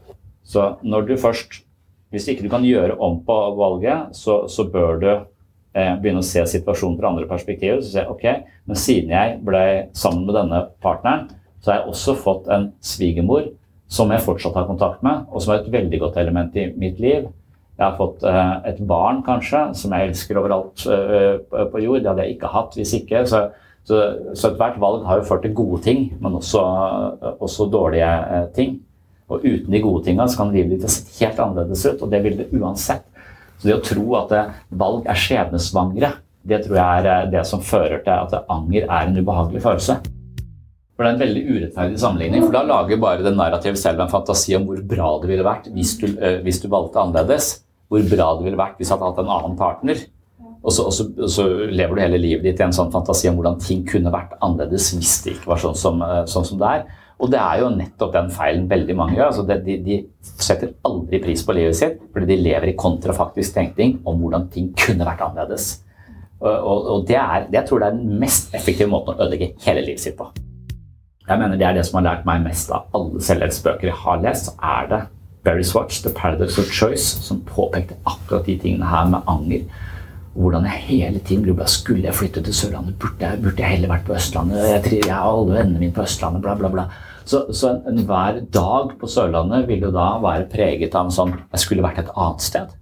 Så når du først, hvis ikke du kan gjøre om på valget, så, så bør du begynne å se situasjonen fra andre perspektiver, så sier jeg, ok, men siden jeg ble sammen med denne partneren, så har jeg også fått en svigermor som jeg fortsatt har kontakt med, og som er et veldig godt element i mitt liv. Jeg har fått uh, et barn kanskje, som jeg elsker overalt uh, på jord, det hadde jeg ikke hatt hvis ikke, så, så, så et hvert valg har jo ført til gode ting, men også, uh, også dårlige uh, ting. Og uten de gode tingene så kan livet ditt ha sett helt annerledes ut, og det vil det uansett. Så det å tro at valg er skjebnesvangre, det tror jeg er det som fører til at anger er en ubehagelig følelse. For det er en veldig urettferdig sammenligning, for da lager bare det narrativ selv en fantasi om hvor bra det ville vært hvis du, hvis du valgte annerledes, hvor bra det ville vært hvis du hadde hatt en annen partner. Og så, og, så, og så lever du hele livet ditt i en sånn fantasi om hvordan ting kunne vært annerledes hvis det ikke var sånn som, sånn som det er. Og det er jo nettopp den feilen veldig mange gjør. Altså det, de, de setter aldri pris på livet sitt, fordi de lever i kontrafaktisk tenkning om hvordan ting kunne vært annerledes. Og, og, og det er, det jeg tror det er den mest effektive måten å ødelegge hele livet sitt på. Jeg mener det er det som har lært meg mest av alle selvhjelpsbøker jeg har lest, så er det Barry Schwartz, The Paradox of Choice, som påpekte akkurat de tingene her med anger. Hvordan jeg hele tiden grublet, skulle jeg flytte til Sørlandet, burde jeg, burde jeg heller vært på Østlandet, jeg, jeg har alle vennene mine på Østlandet, bla bla bla. Så, så en, en hver dag på Sørlandet vil jo da være preget av en sånn, jeg skulle vært et annet sted.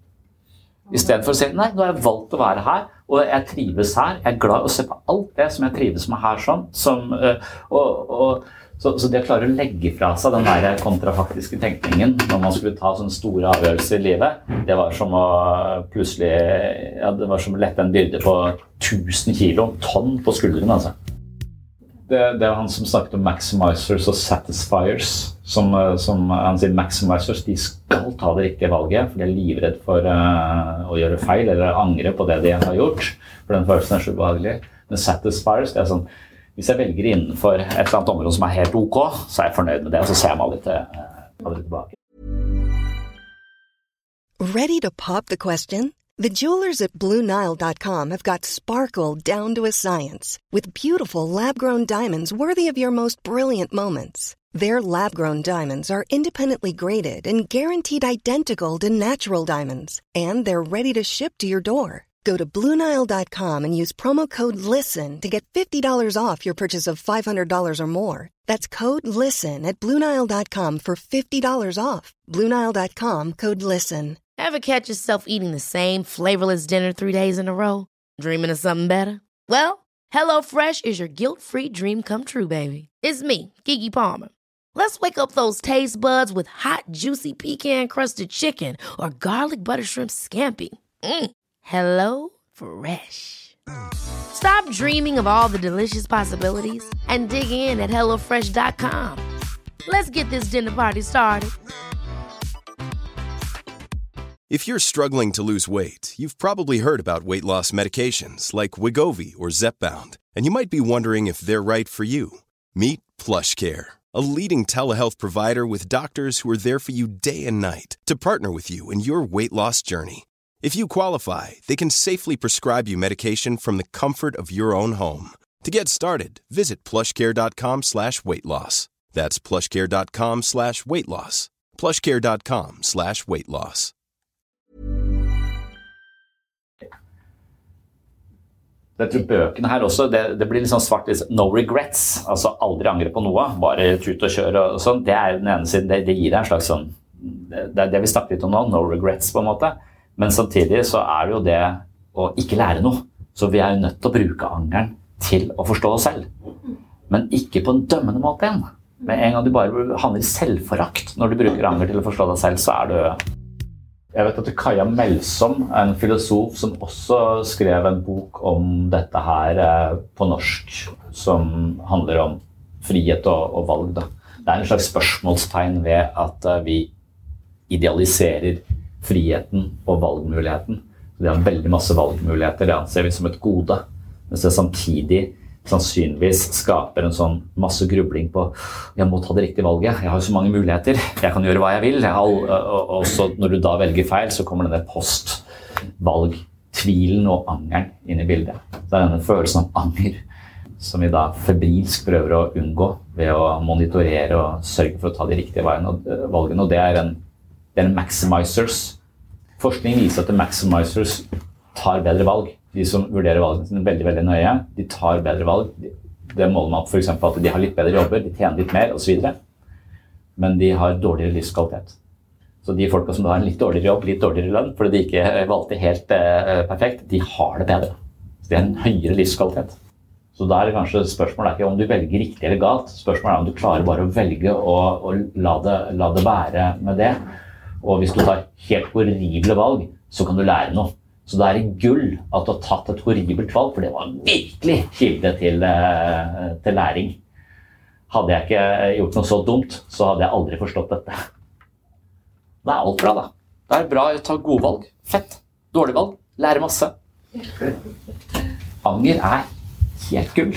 I stedet for å si, nei, nå har jeg valgt å være her, og jeg trives her, jeg er glad å se på alt det som jeg trives med her sånn, som, og, og, så, så det å klare å legge fra seg den der kontrafaktiske tenkningen når man skulle ta sånne store avgjørelser i livet, det var som å plutselig, ja, det var som å lette en byrde på tusen kilo, tonn på skulderen, altså. Det, det er han som snakket om maximizers og satisfiers, som, som han sier maximizers, de skal ta det riktige valget, for de er livredd for uh, å gjøre feil eller angre på det de har gjort, for den følelsen er så ubehagelig. Men satisfiers, det er sånn, hvis jeg velger innenfor et eller annet område som er helt ok, så er jeg fornøyd med det, og så ser jeg meg aldri, til, aldri tilbake. Ready to pop the question? The jewelers at Blue Nile dot com have got sparkle down to a science with beautiful lab-grown diamonds worthy of your most brilliant moments. Their lab-grown diamonds are independently graded and guaranteed identical to natural diamonds, and they're ready to ship to your door. Go to Blue Nile dot com and use promo code LISTEN to get fifty dollars off your purchase of five hundred dollars or more. That's code LISTEN at Blue Nile dot com for fifty dollars off. Blue Nile dot com, code LISTEN. Ever catch yourself eating the same flavorless dinner three days in a row? Dreaming of something better? Well, HelloFresh is your guilt-free dream come true, baby. It's me, Keke Palmer. Let's wake up those taste buds with hot, juicy pecan-crusted chicken or garlic butter shrimp scampi. Mm. Hello Fresh. Stop dreaming of all the delicious possibilities and dig in at hello fresh dot com. Let's get this dinner party started. If you're struggling to lose weight, you've probably heard about weight loss medications like Wegovy or Zepbound, and you might be wondering if they're right for you. Meet PlushCare, a leading telehealth provider with doctors who are there for you day and night to partner with you in your weight loss journey. If you qualify, they can safely prescribe you medication from the comfort of your own home. To get started, visit plushcare.com slash weight loss. That's plushcare.com slash weight loss. plushcare.com slash weight loss. Jeg tror bøkene her også, det, det blir liksom svart, no regrets, altså aldri angre på noe, bare tut og kjøre og sånn. Det er den ene siden, det, det gir deg en slags sånn, det er det vi snakker litt om nå, no regrets på en måte. Men samtidig så er det jo det å ikke lære noe. Så vi er jo nødt til å bruke angeren til å forstå oss selv. Men ikke på en dømmende måte igjen. Men en gang du bare handler i selvforakt når du bruker anger til å forstå deg selv, så er du... Jeg vet at Kaja Melsom er en filosof som også skrev en bok om dette her på norsk, som handler om frihet og, og valg. Da. Det er en slags spørsmålstegn ved at vi idealiserer friheten og valgmuligheten. Det er veldig masse valgmuligheter, det anser vi som et gode, mens det samtidig sannsynligvis skaper en sånn masse grubling på jeg må ta det riktige valget, jeg har så mange muligheter, jeg kan gjøre hva jeg vil, jeg har, og også når du da velger feil, så kommer denne postvalgtvilen og angeren inn i bildet. Det er denne følelsen av anger som vi da febrilsk prøver å unngå ved å monitorere og sørge for å ta de riktige valgene, og det er en, det er en maximizers. Forskning viser at maximizers tar bedre valg. De som vurderer valgene sine veldig, veldig nøye, de tar bedre valg. Det måler man for eksempel at de har litt bedre jobber, de tjener litt mer og så videre. Men de har dårligere livskvalitet. Så de folka som har en litt dårligere jobb, litt dårligere lønn, fordi de ikke valgte helt eh, perfekt, de har det bedre. Så de har en høyere livskvalitet. Så da er det kanskje spørsmålet er ikke om du velger riktig eller galt. Spørsmålet er om du klarer bare å velge og, og la, det, la det være med det. Og hvis du tar helt horrible valg, så kan du lære noe. Så det er i gull at du har tatt et horribelt valg, for det var virkelig kilde til, til læring. Hadde jeg ikke gjort noe så dumt, så hadde jeg aldri forstått dette. Det er alt bra da. Det er bra å ta gode valg. Fett. Dårlig valg. Lære masse. Anger er helt gull.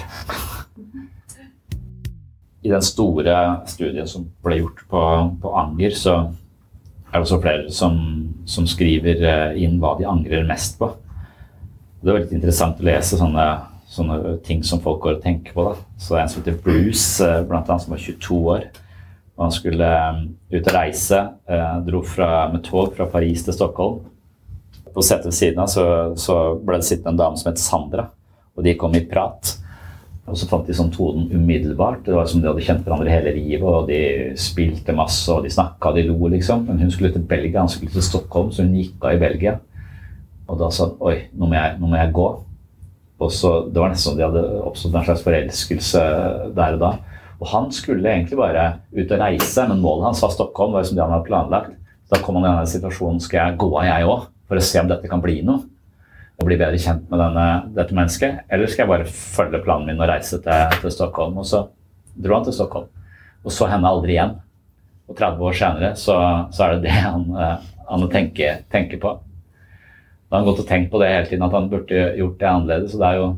I den store studien som ble gjort på, på anger, så er det også flere som, som skriver inn hva de angrer mest på. Det var litt interessant å lese sånne, sånne ting som folk går og tenker på. Da. Så det er en som heter Bruce, blant annet som var tjueto år. Og han skulle ut og reise, dro fra, med tog fra Paris til Stockholm. På setet ved siden av så, så ble det sittende en dame som het Sandra, og de kom i prat. Og så fant de sånn tonen umiddelbart. Det var som de hadde kjent hverandre hele livet, og de spilte masse, og de snakket, og de lo liksom. Men hun skulle til Belgia, han skulle til Stockholm, så hun gikk av i Belgia. Og da sa han, oi, nå må jeg, nå må jeg gå. Og så, det var nesten som de hadde oppstått en slags forelskelse der og da. Og han skulle egentlig bare ut og reise, men målet hans var Stockholm, det var som de han hadde planlagt. Så da kom han i denne situasjonen, skal jeg gå av jeg også, for å se om dette kan bli noe? Og bli bedre kjent med denne, dette mennesket, eller skal jeg bare følge planen min og reise til, til Stockholm? Og så dro han til Stockholm, og så henne aldri igjen. Og tretti år senere så, så er det det han, han tenker, tenker på. Da har han gått og tenkt på det hele tiden, at han burde gjort det annerledes, og det er jo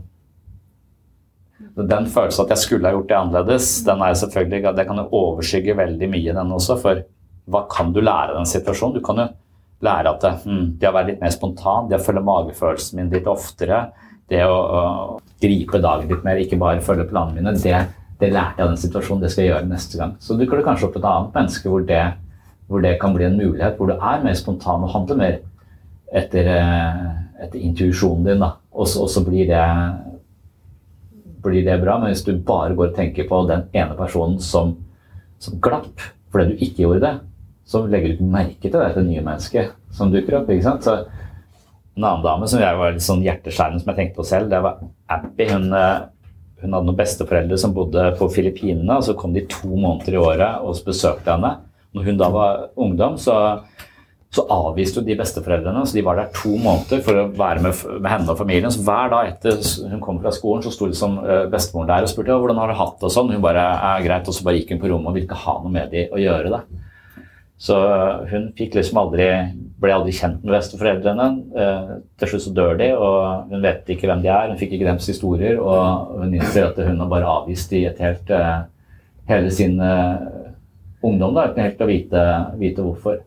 den følelsen at jeg skulle ha gjort det annerledes, den er selvfølgelig, det kan jo overskygge veldig mye den også, for hva kan du lære av den situasjonen? Du kan jo lære at hmm, det å være litt mer spontan, det å følge magefølelsen min litt oftere, det å, å gripe dagen litt mer, ikke bare følge planene mine, det, det lærte jeg av den situasjonen, det skal jeg gjøre neste gang. Så dukker det kanskje opp et annet menneske hvor det, hvor det kan bli en mulighet, hvor du er mer spontan og handler mer etter, etter intuisjonen din, da. Og så, og så blir, det, blir det bra, men hvis du bare går og tenker på den ene personen som, som glapp, fordi du ikke gjorde det, så legger du ikke merke til dette nye mennesket som dukker opp, ikke sant? Så en annen dame som jeg var litt sånn hjerteskjærende som jeg tenkte på selv, det var Abby. Hun, hun hadde noen besteforeldre som bodde på Filippinene, og så kom de to måneder i året og besøkte henne. Når hun da var ungdom, så, så avviste de besteforeldrene, så de var der to måneder for å være med, med henne og familien. Så hver dag etter hun kom fra skolen, så stod liksom bestemoren der og spurte hvordan har du hatt det og sånn. Hun bare, ja greit, og så bare gikk hun på rommet og ville ikke ha noe med de å gjøre det. Så hun fikk liksom aldri, ble aldri kjent med besteforeldrene. Eh, til slutt så dør de, og hun vet ikke hvem de er. Hun fikk ikke deres historier, og hun innser at hun har bare avvist i et helt, eh, hele sin eh, ungdom, da, uten helt å vite, vite hvorfor.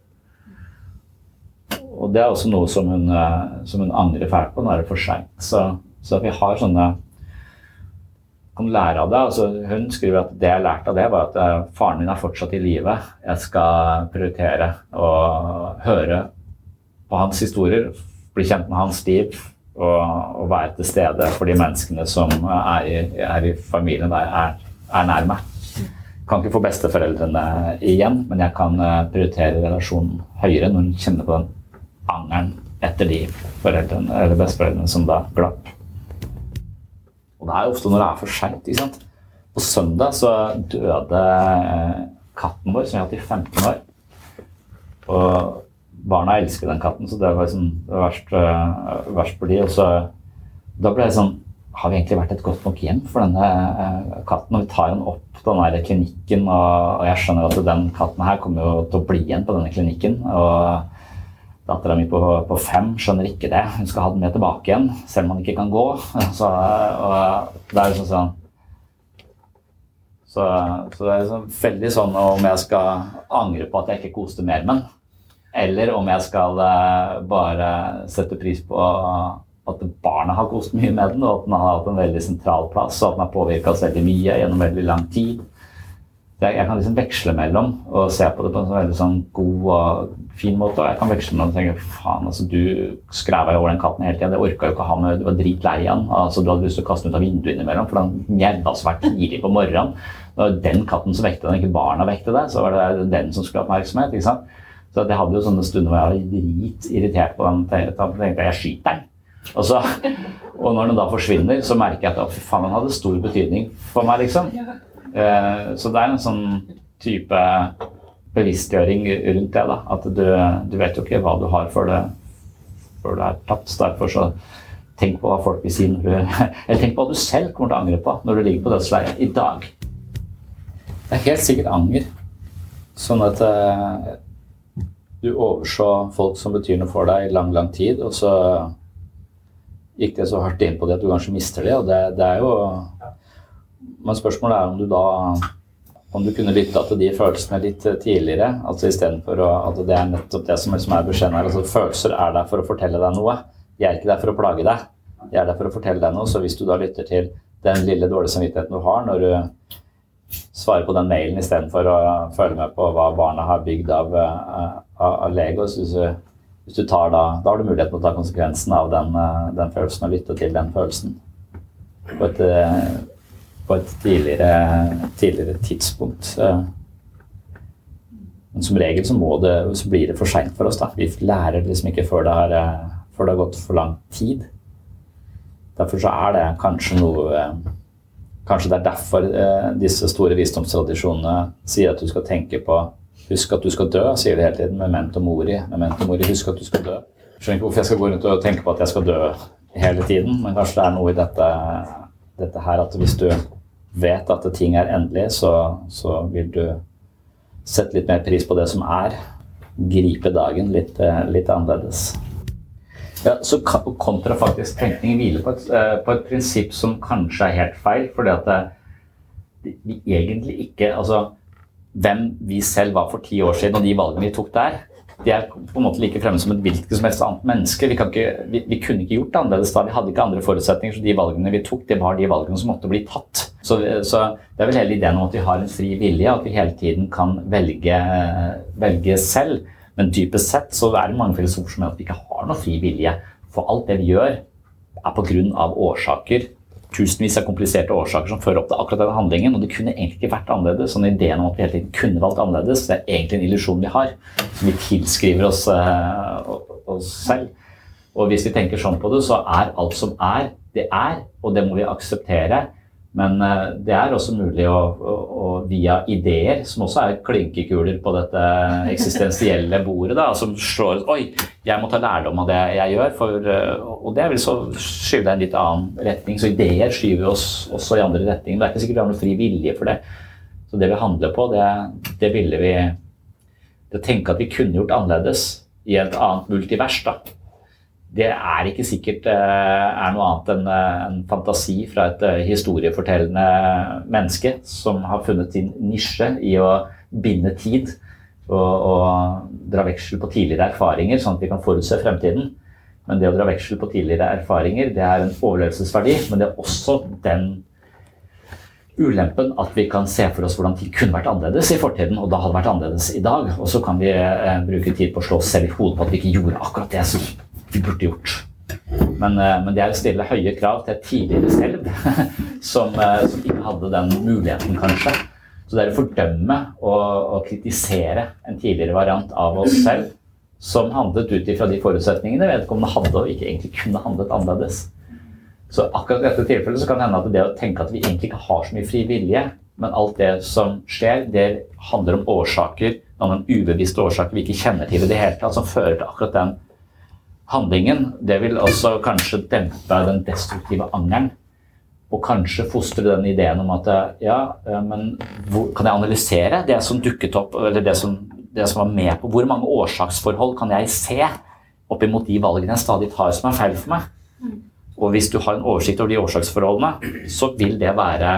Og det er også noe som hun, eh, som hun angrer fælt på, nå er det for sent. Så, så vi har sånne kan lære av det. Altså, hun skriver at det jeg lærte av det var at uh, faren min er fortsatt i live. Jeg skal prioritere å høre på hans historier, bli kjent med hans liv og, og være til stede for de menneskene som er i, er i familien der er, er nær meg. Jeg kan ikke få besteforeldrene igjen, men jeg kan uh, prioritere relasjonen høyere når hun kjenner på den angeren etter de foreldrene, eller besteforeldrene som da glapp. Og det er jo ofte når det er for sent, ikke sant? På søndag så døde katten vår, som jeg har hatt i femten år. Og barna elsket den katten, så det var liksom det verst, verst for de. Og så, da ble jeg sånn, har vi egentlig vært et godt nok hjem for denne katten? Og vi tar den opp på den der klinikken, og, og jeg skjønner at den katten her kommer jo til å bli igjen på denne klinikken. Og datteren min på, på fem skjønner ikke det. Hun skal ha den med tilbake igjen, selv om man ikke kan gå. Så, og det er liksom sånn, så, så det er liksom veldig sånn om jeg skal angre på at jeg ikke koste mer med den, eller om jeg skal bare sette pris på at barna har kost mye med den, og at den har hatt en veldig sentral plass, og at den har påvirket oss veldig mye gjennom veldig lang tid. Jeg, jeg kan liksom veksle mellom og se på det på en sånn veldig sånn god og fin måte, og jeg kan veksle mellom og tenke, faen, altså du skrev over den katten hele tiden, det orket jo ikke å ha med, du var dritlei igjen, altså du hadde lyst til å kaste den ut av vinduet innimellom, for den gjedde altså vært tidlig på morgenen, det var den katten som vekte den, ikke barna vekte det, så var det den som skulle ha oppmerksomhet, ikke sant? Så jeg hadde jo sånne stunder hvor jeg var drit irritert på den, da tenkte jeg, jeg skyter den. Og, så, og når den da forsvinner, så merker jeg at å, fy faen, den hadde stor betydning for meg, liksom. Så det er en sånn type bevisstgjøring rundt det, da. At du, du vet jo ikke hva du har før det, før det er tapt. Så derfor så tenk på hva folk vil si når du, eller tenk på hva du selv kommer til å angre på når du ligger på dødsleiet i dag. Det er helt sikkert anger. Sånn at eh, du overså folk som betyr noe for deg i lang, lang tid, og så gikk det så hardt inn på det at du kanskje mister det, og det, det er jo... Men spørsmålet er om du da, om du kunne lytte til de følelsene litt tidligere, altså i stedet for å, at det er nettopp det som er beskjeden her, altså følelser er der for å fortelle deg noe, de er ikke der for å plage deg, de er der for å fortelle deg noe, så hvis du da lytter til den lille dårlige samvittigheten du har når du svarer på den mailen i stedet for å følge med på hva barna har bygd av, av, av Lego, så hvis du, hvis du tar da, da har du mulighet til å ta konsekvensen av den, den følelsen og lytte til den følelsen på et på et tidligere, tidligere tidspunkt. Men som regel så, må det, så blir det for sent for oss. Da. Vi lærer liksom ikke før det, har, før det har gått for lang tid. Derfor så er det kanskje noe... Kanskje det er derfor disse store visdomstradisjonene sier at du skal tenke på husk at du skal dø, sier det hele tiden, memento mori, memento mori, husk at du skal dø. Jeg skjønner ikke hvorfor jeg skal gå rundt og tenke på at jeg skal dø hele tiden, men kanskje det er noe i dette, dette her at hvis du vet at ting er endelig, så, så vil du sette litt mer pris på det som er, gripe dagen litt, litt annerledes. Ja, så kontrafaktisk tenkning hviler på et, på et prinsipp som kanskje er helt feil, fordi at det, vi egentlig ikke, altså hvem vi selv var for ti år siden og de valgene vi tok der, de er på en måte like fremme som et hvilket som helst annet menneske. Vi, kan ikke, vi, vi kunne ikke gjort det annerledes da. Vi hadde ikke andre forutsetninger, så de valgene vi tok, det var de valgene som måtte bli tatt. Så, så det er vel hele ideen om at vi har en fri vilje, at vi hele tiden kan velge, velge selv. Men dypest sett så er det mange filosofer som mener at vi ikke har noe fri vilje. For alt det vi gjør er på grunn av årsaker, tusenvis av kompliserte årsaker som fører opp til akkurat denne handlingen, og det kunne egentlig ikke vært annerledes. Sånn ideen om at vi hele tiden kunne valgt annerledes, det er egentlig en illusjon vi har, som vi tilskriver oss, uh, oss selv. Og hvis vi tenker sånn på det, så er alt som er, det er, og det må vi akseptere. Men uh, det er også mulig å, å, å via ideer, som også er klinkekuler på dette eksistensielle bordet, da, som slår, oi, jeg må ta lærdom av det jeg gjør, for, uh, og det vil så skyve deg en litt annen retning, så ideer skyver oss også i andre retning. Det er ikke sikkert vi har noe fri vilje for det. Så det vi handler på, det, det ville vi, det tenker at vi kunne gjort annerledes i et annet multivers, da. Det er ikke sikkert er noe annet enn en fantasi fra et historiefortellende menneske som har funnet sin nisje i å binde tid og, og dra veksel på tidligere erfaringer, sånn at vi kan forutse fremtiden. Men det å dra veksel på tidligere erfaringer, det er en overlevelsesverdi, men det er også den ulempen at vi kan se for oss hvordan ting kunne vært annerledes i fortiden, og da hadde vært annerledes i dag. Og så kan vi eh, bruke tid på å slå oss selv i hodet på at vi ikke gjorde akkurat det som vi burde gjort. Men, men det er å stille høye krav til et tidligere selv som, som ikke hadde den muligheten kanskje. Så det er å fordømme og, og kritisere en tidligere variant av oss selv som handlet ut ifra de forutsetningene vedkommende hadde og ikke egentlig kunne handlet annerledes. Så akkurat i dette tilfellet så kan det hende at det å tenke at vi egentlig ikke har så mye fri vilje, men alt det som skjer, det handler om årsaker, noen ubevisste årsaker vi ikke kjenner til i det hele tatt, som fører til akkurat den handlingen. Det vil også kanskje dempe den destruktive angeren, og kanskje fostre den ideen om at ja, men hvor, kan jeg analysere det som dukket opp, eller det som, det som var med på, hvor mange årsaksforhold kan jeg se opp imot de valgene jeg stadig tar som er feil for meg? Og hvis du har en oversikt over de årsaksforholdene, så vil det være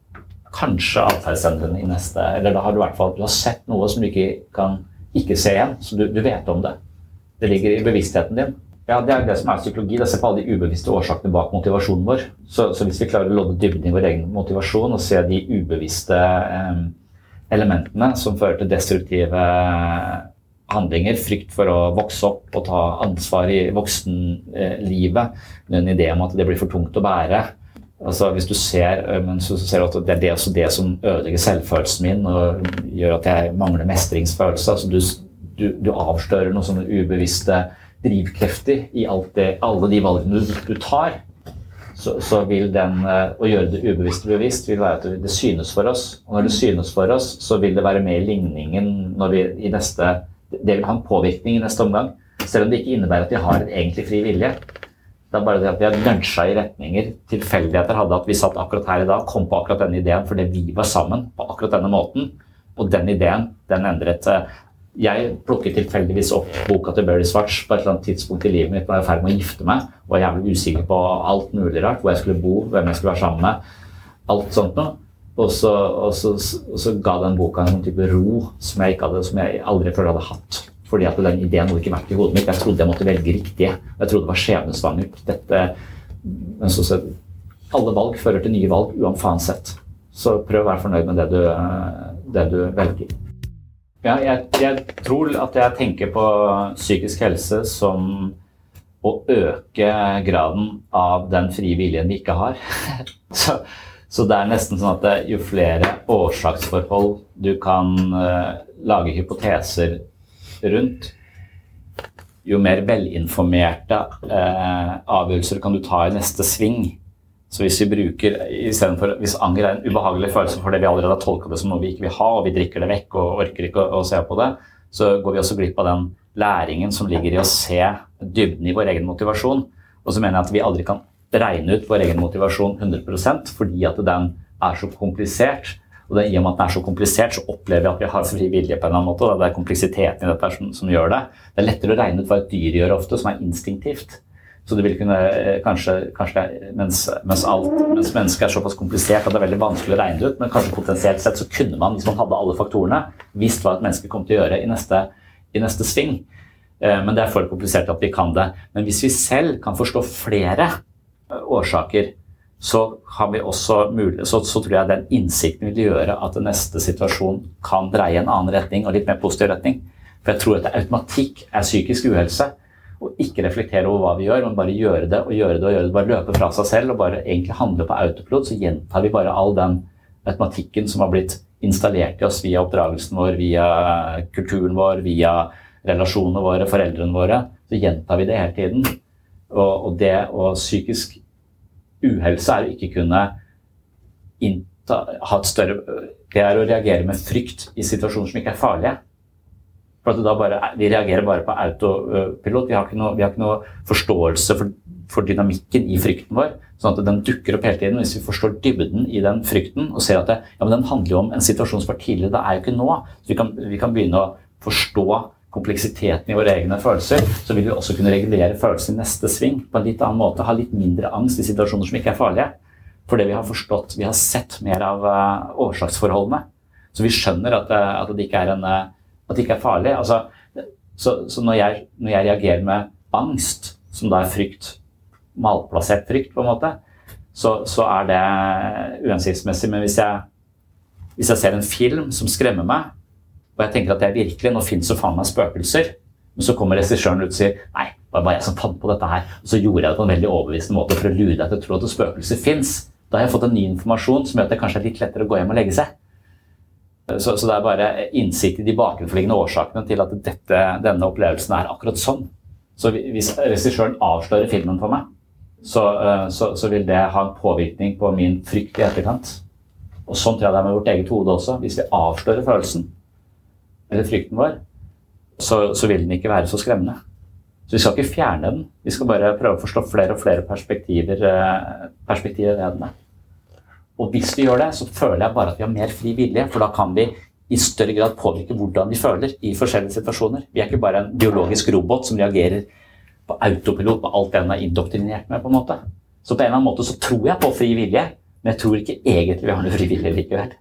kanskje atferdsendrende i neste, eller da har du i hvert fall du har sett noe som du ikke kan ikke se igjen, så du, du vet om det. Det ligger i bevisstheten din. Ja, det er det som er psykologi. Det ser på alle de ubevisste årsakene bak motivasjonen vår. Så, så hvis vi klarer å lodde dybden i vår egen motivasjon og se de ubevisste eh, elementene som fører til destruktive handlinger, frykt for å vokse opp og ta ansvar i voksenlivet, med en idé om at det blir for tungt å bære. Altså, hvis du ser, men så ser du at det er det, også det som ødelegger selvfølelsen min og gjør at jeg mangler mestringsfølelse. Altså, du Du, du avslører noen sånne ubevisste drivkrefter i alt det, alle de valgene du, du tar, så, så vil den, å gjøre det ubevisste bevisst, vil være at det synes for oss. Og når det synes for oss, så vil det være med i ligningen når vi i neste, det vil ha en påvirkning i neste omgang, selv om det ikke innebærer at vi har en egentlig fri vilje. Det er bare det at vi har lunsjet i retninger, tilfeldigheter hadde at vi satt akkurat her i dag, kom på akkurat denne ideen fordi vi var sammen på akkurat denne måten, og den ideen, den endret Jeg plukket tilfeldigvis opp boka til Barry Schwartz på et eller annet tidspunkt i livet mitt når jeg var ferdig med å gifte meg, og jeg var usikker på alt mulig rart, hvor jeg skulle bo, hvem jeg skulle være sammen med, alt sånt noe. Og så, og så, og så ga den boka en type ro som jeg, ikke hadde, som jeg aldri før hadde hatt. Fordi at den ideen hadde ikke vært i hodet mitt. Jeg trodde jeg måtte velge riktige. Jeg trodde det var skjebnesvangert. Dette, men så, så, alle valg fører til nye valg, uansett. Så prøv å være fornøyd med det du, det du velger. Ja, jeg, jeg tror at jeg tenker på psykisk helse som å øke graden av den frie viljen vi ikke har. så, så det er nesten sånn at jo flere årsaksforhold du kan uh, lage hypoteser rundt, jo mer velinformerte uh, avgjørelser kan du ta i neste sving. Så hvis vi bruker, i stedet for, hvis anger er en ubehagelig følelse for det vi allerede har tolket det som noe vi ikke vil ha, og vi drikker det vekk og orker ikke å, å se på det, så går vi også glipp av den læringen som ligger i å se dybden i vår egen motivasjon. Og så mener jeg at vi aldri kan regne ut vår egen motivasjon hundre prosent, fordi at den er så komplisert. Og det, i og med at den er så komplisert, så opplever vi at vi har fri vilje på en eller annen måte, og det er kompleksiteten i dette som, som gjør det. Det er lettere å regne ut hva et dyr gjør ofte, som er instinktivt. Så det vil kunne, kanskje, kanskje mens, mens, alt, mens mennesket er såpass komplisert at det er veldig vanskelig å regne ut, men kanskje potensielt sett så kunne man, hvis man hadde alle faktorene, visst hva et menneske kom til å gjøre i neste, i neste sving. Men det er for komplisert at vi kan det. Men hvis vi selv kan forstå flere årsaker, så, kan vi også mulig, så, så tror jeg den innsikten vil gjøre at neste situasjon kan dreie en annen retning og litt mer positiv retning. For jeg tror at automatikk er psykisk uhelse, og ikke reflektere over hva vi gjør, men bare gjøre det og gjøre det og gjøre det, bare løpe fra seg selv og bare egentlig handle på autopilot, så gjentar vi bare all den automatikken som har blitt installert i oss via oppdragelsen vår, via kulturen vår, via relasjonene våre, foreldrene våre, så gjentar vi det hele tiden. Og, og det og psykisk uhelse er å ikke kunne innta, ha et større, det er å reagere med frykt i situasjoner som ikke er farlige. For at da bare, vi reagerer bare på autopilot, vi har ikke noe, vi har ikke noe forståelse for, for dynamikken i frykten vår, sånn at den dukker opp hele tiden. Hvis vi forstår dybden i den frykten og ser at det, ja, men den handler jo om en situasjon som var tidligere, det er jo ikke nå. Så vi kan, vi kan begynne å forstå kompleksiteten i våre egne følelser, så vil vi også kunne regulere følelser i neste sving på en litt annen måte, ha litt mindre angst i situasjoner som ikke er farlige. Fordi vi har forstått, vi har sett mer av uh, årsaksforholdene. Så vi skjønner at, uh, at det ikke er en... Uh, at det ikke er farlig. Altså, så så når, jeg, når jeg reagerer med angst, som da er frykt, malplassert frykt på en måte, så, så er det uhensiktsmessig. Men hvis jeg, hvis jeg ser en film som skremmer meg, og jeg tenker at det er virkelig, nå finnes så faen meg spøkelser, men så kommer regissøren ut og sier, nei, det var bare jeg som fant på dette her, og så gjorde jeg det på en veldig overbevisende måte for å lure deg til å tro at spøkelser finnes. Da har jeg fått en ny informasjon som gjør at det kanskje er litt lettere å gå hjem og legge seg. Så, så det er bare innsikt i de bakenforliggende årsakene til at dette, denne opplevelsen er akkurat sånn. Så hvis regissøren avslører filmen for meg, så, så, så vil det ha en påvirkning på min frykt i etterkant. Og sånn tror jeg det er med vårt eget hode også. Hvis vi avslører følelsen, eller frykten vår, så, så vil den ikke være så skremmende. Så vi skal ikke fjerne den. Vi skal bare prøve å forstå flere og flere perspektiver, perspektiver ved den. Og hvis vi gjør det, så føler jeg bare at vi har mer fri vilje, for da kan vi i større grad påvirke hvordan vi føler i forskjellige situasjoner. Vi er ikke bare en biologisk robot som reagerer på autopilot på alt den er indoktrinert med på en måte. Så på en eller annen måte så tror jeg på fri vilje, men jeg tror ikke egentlig vi har noe fri vilje likevel.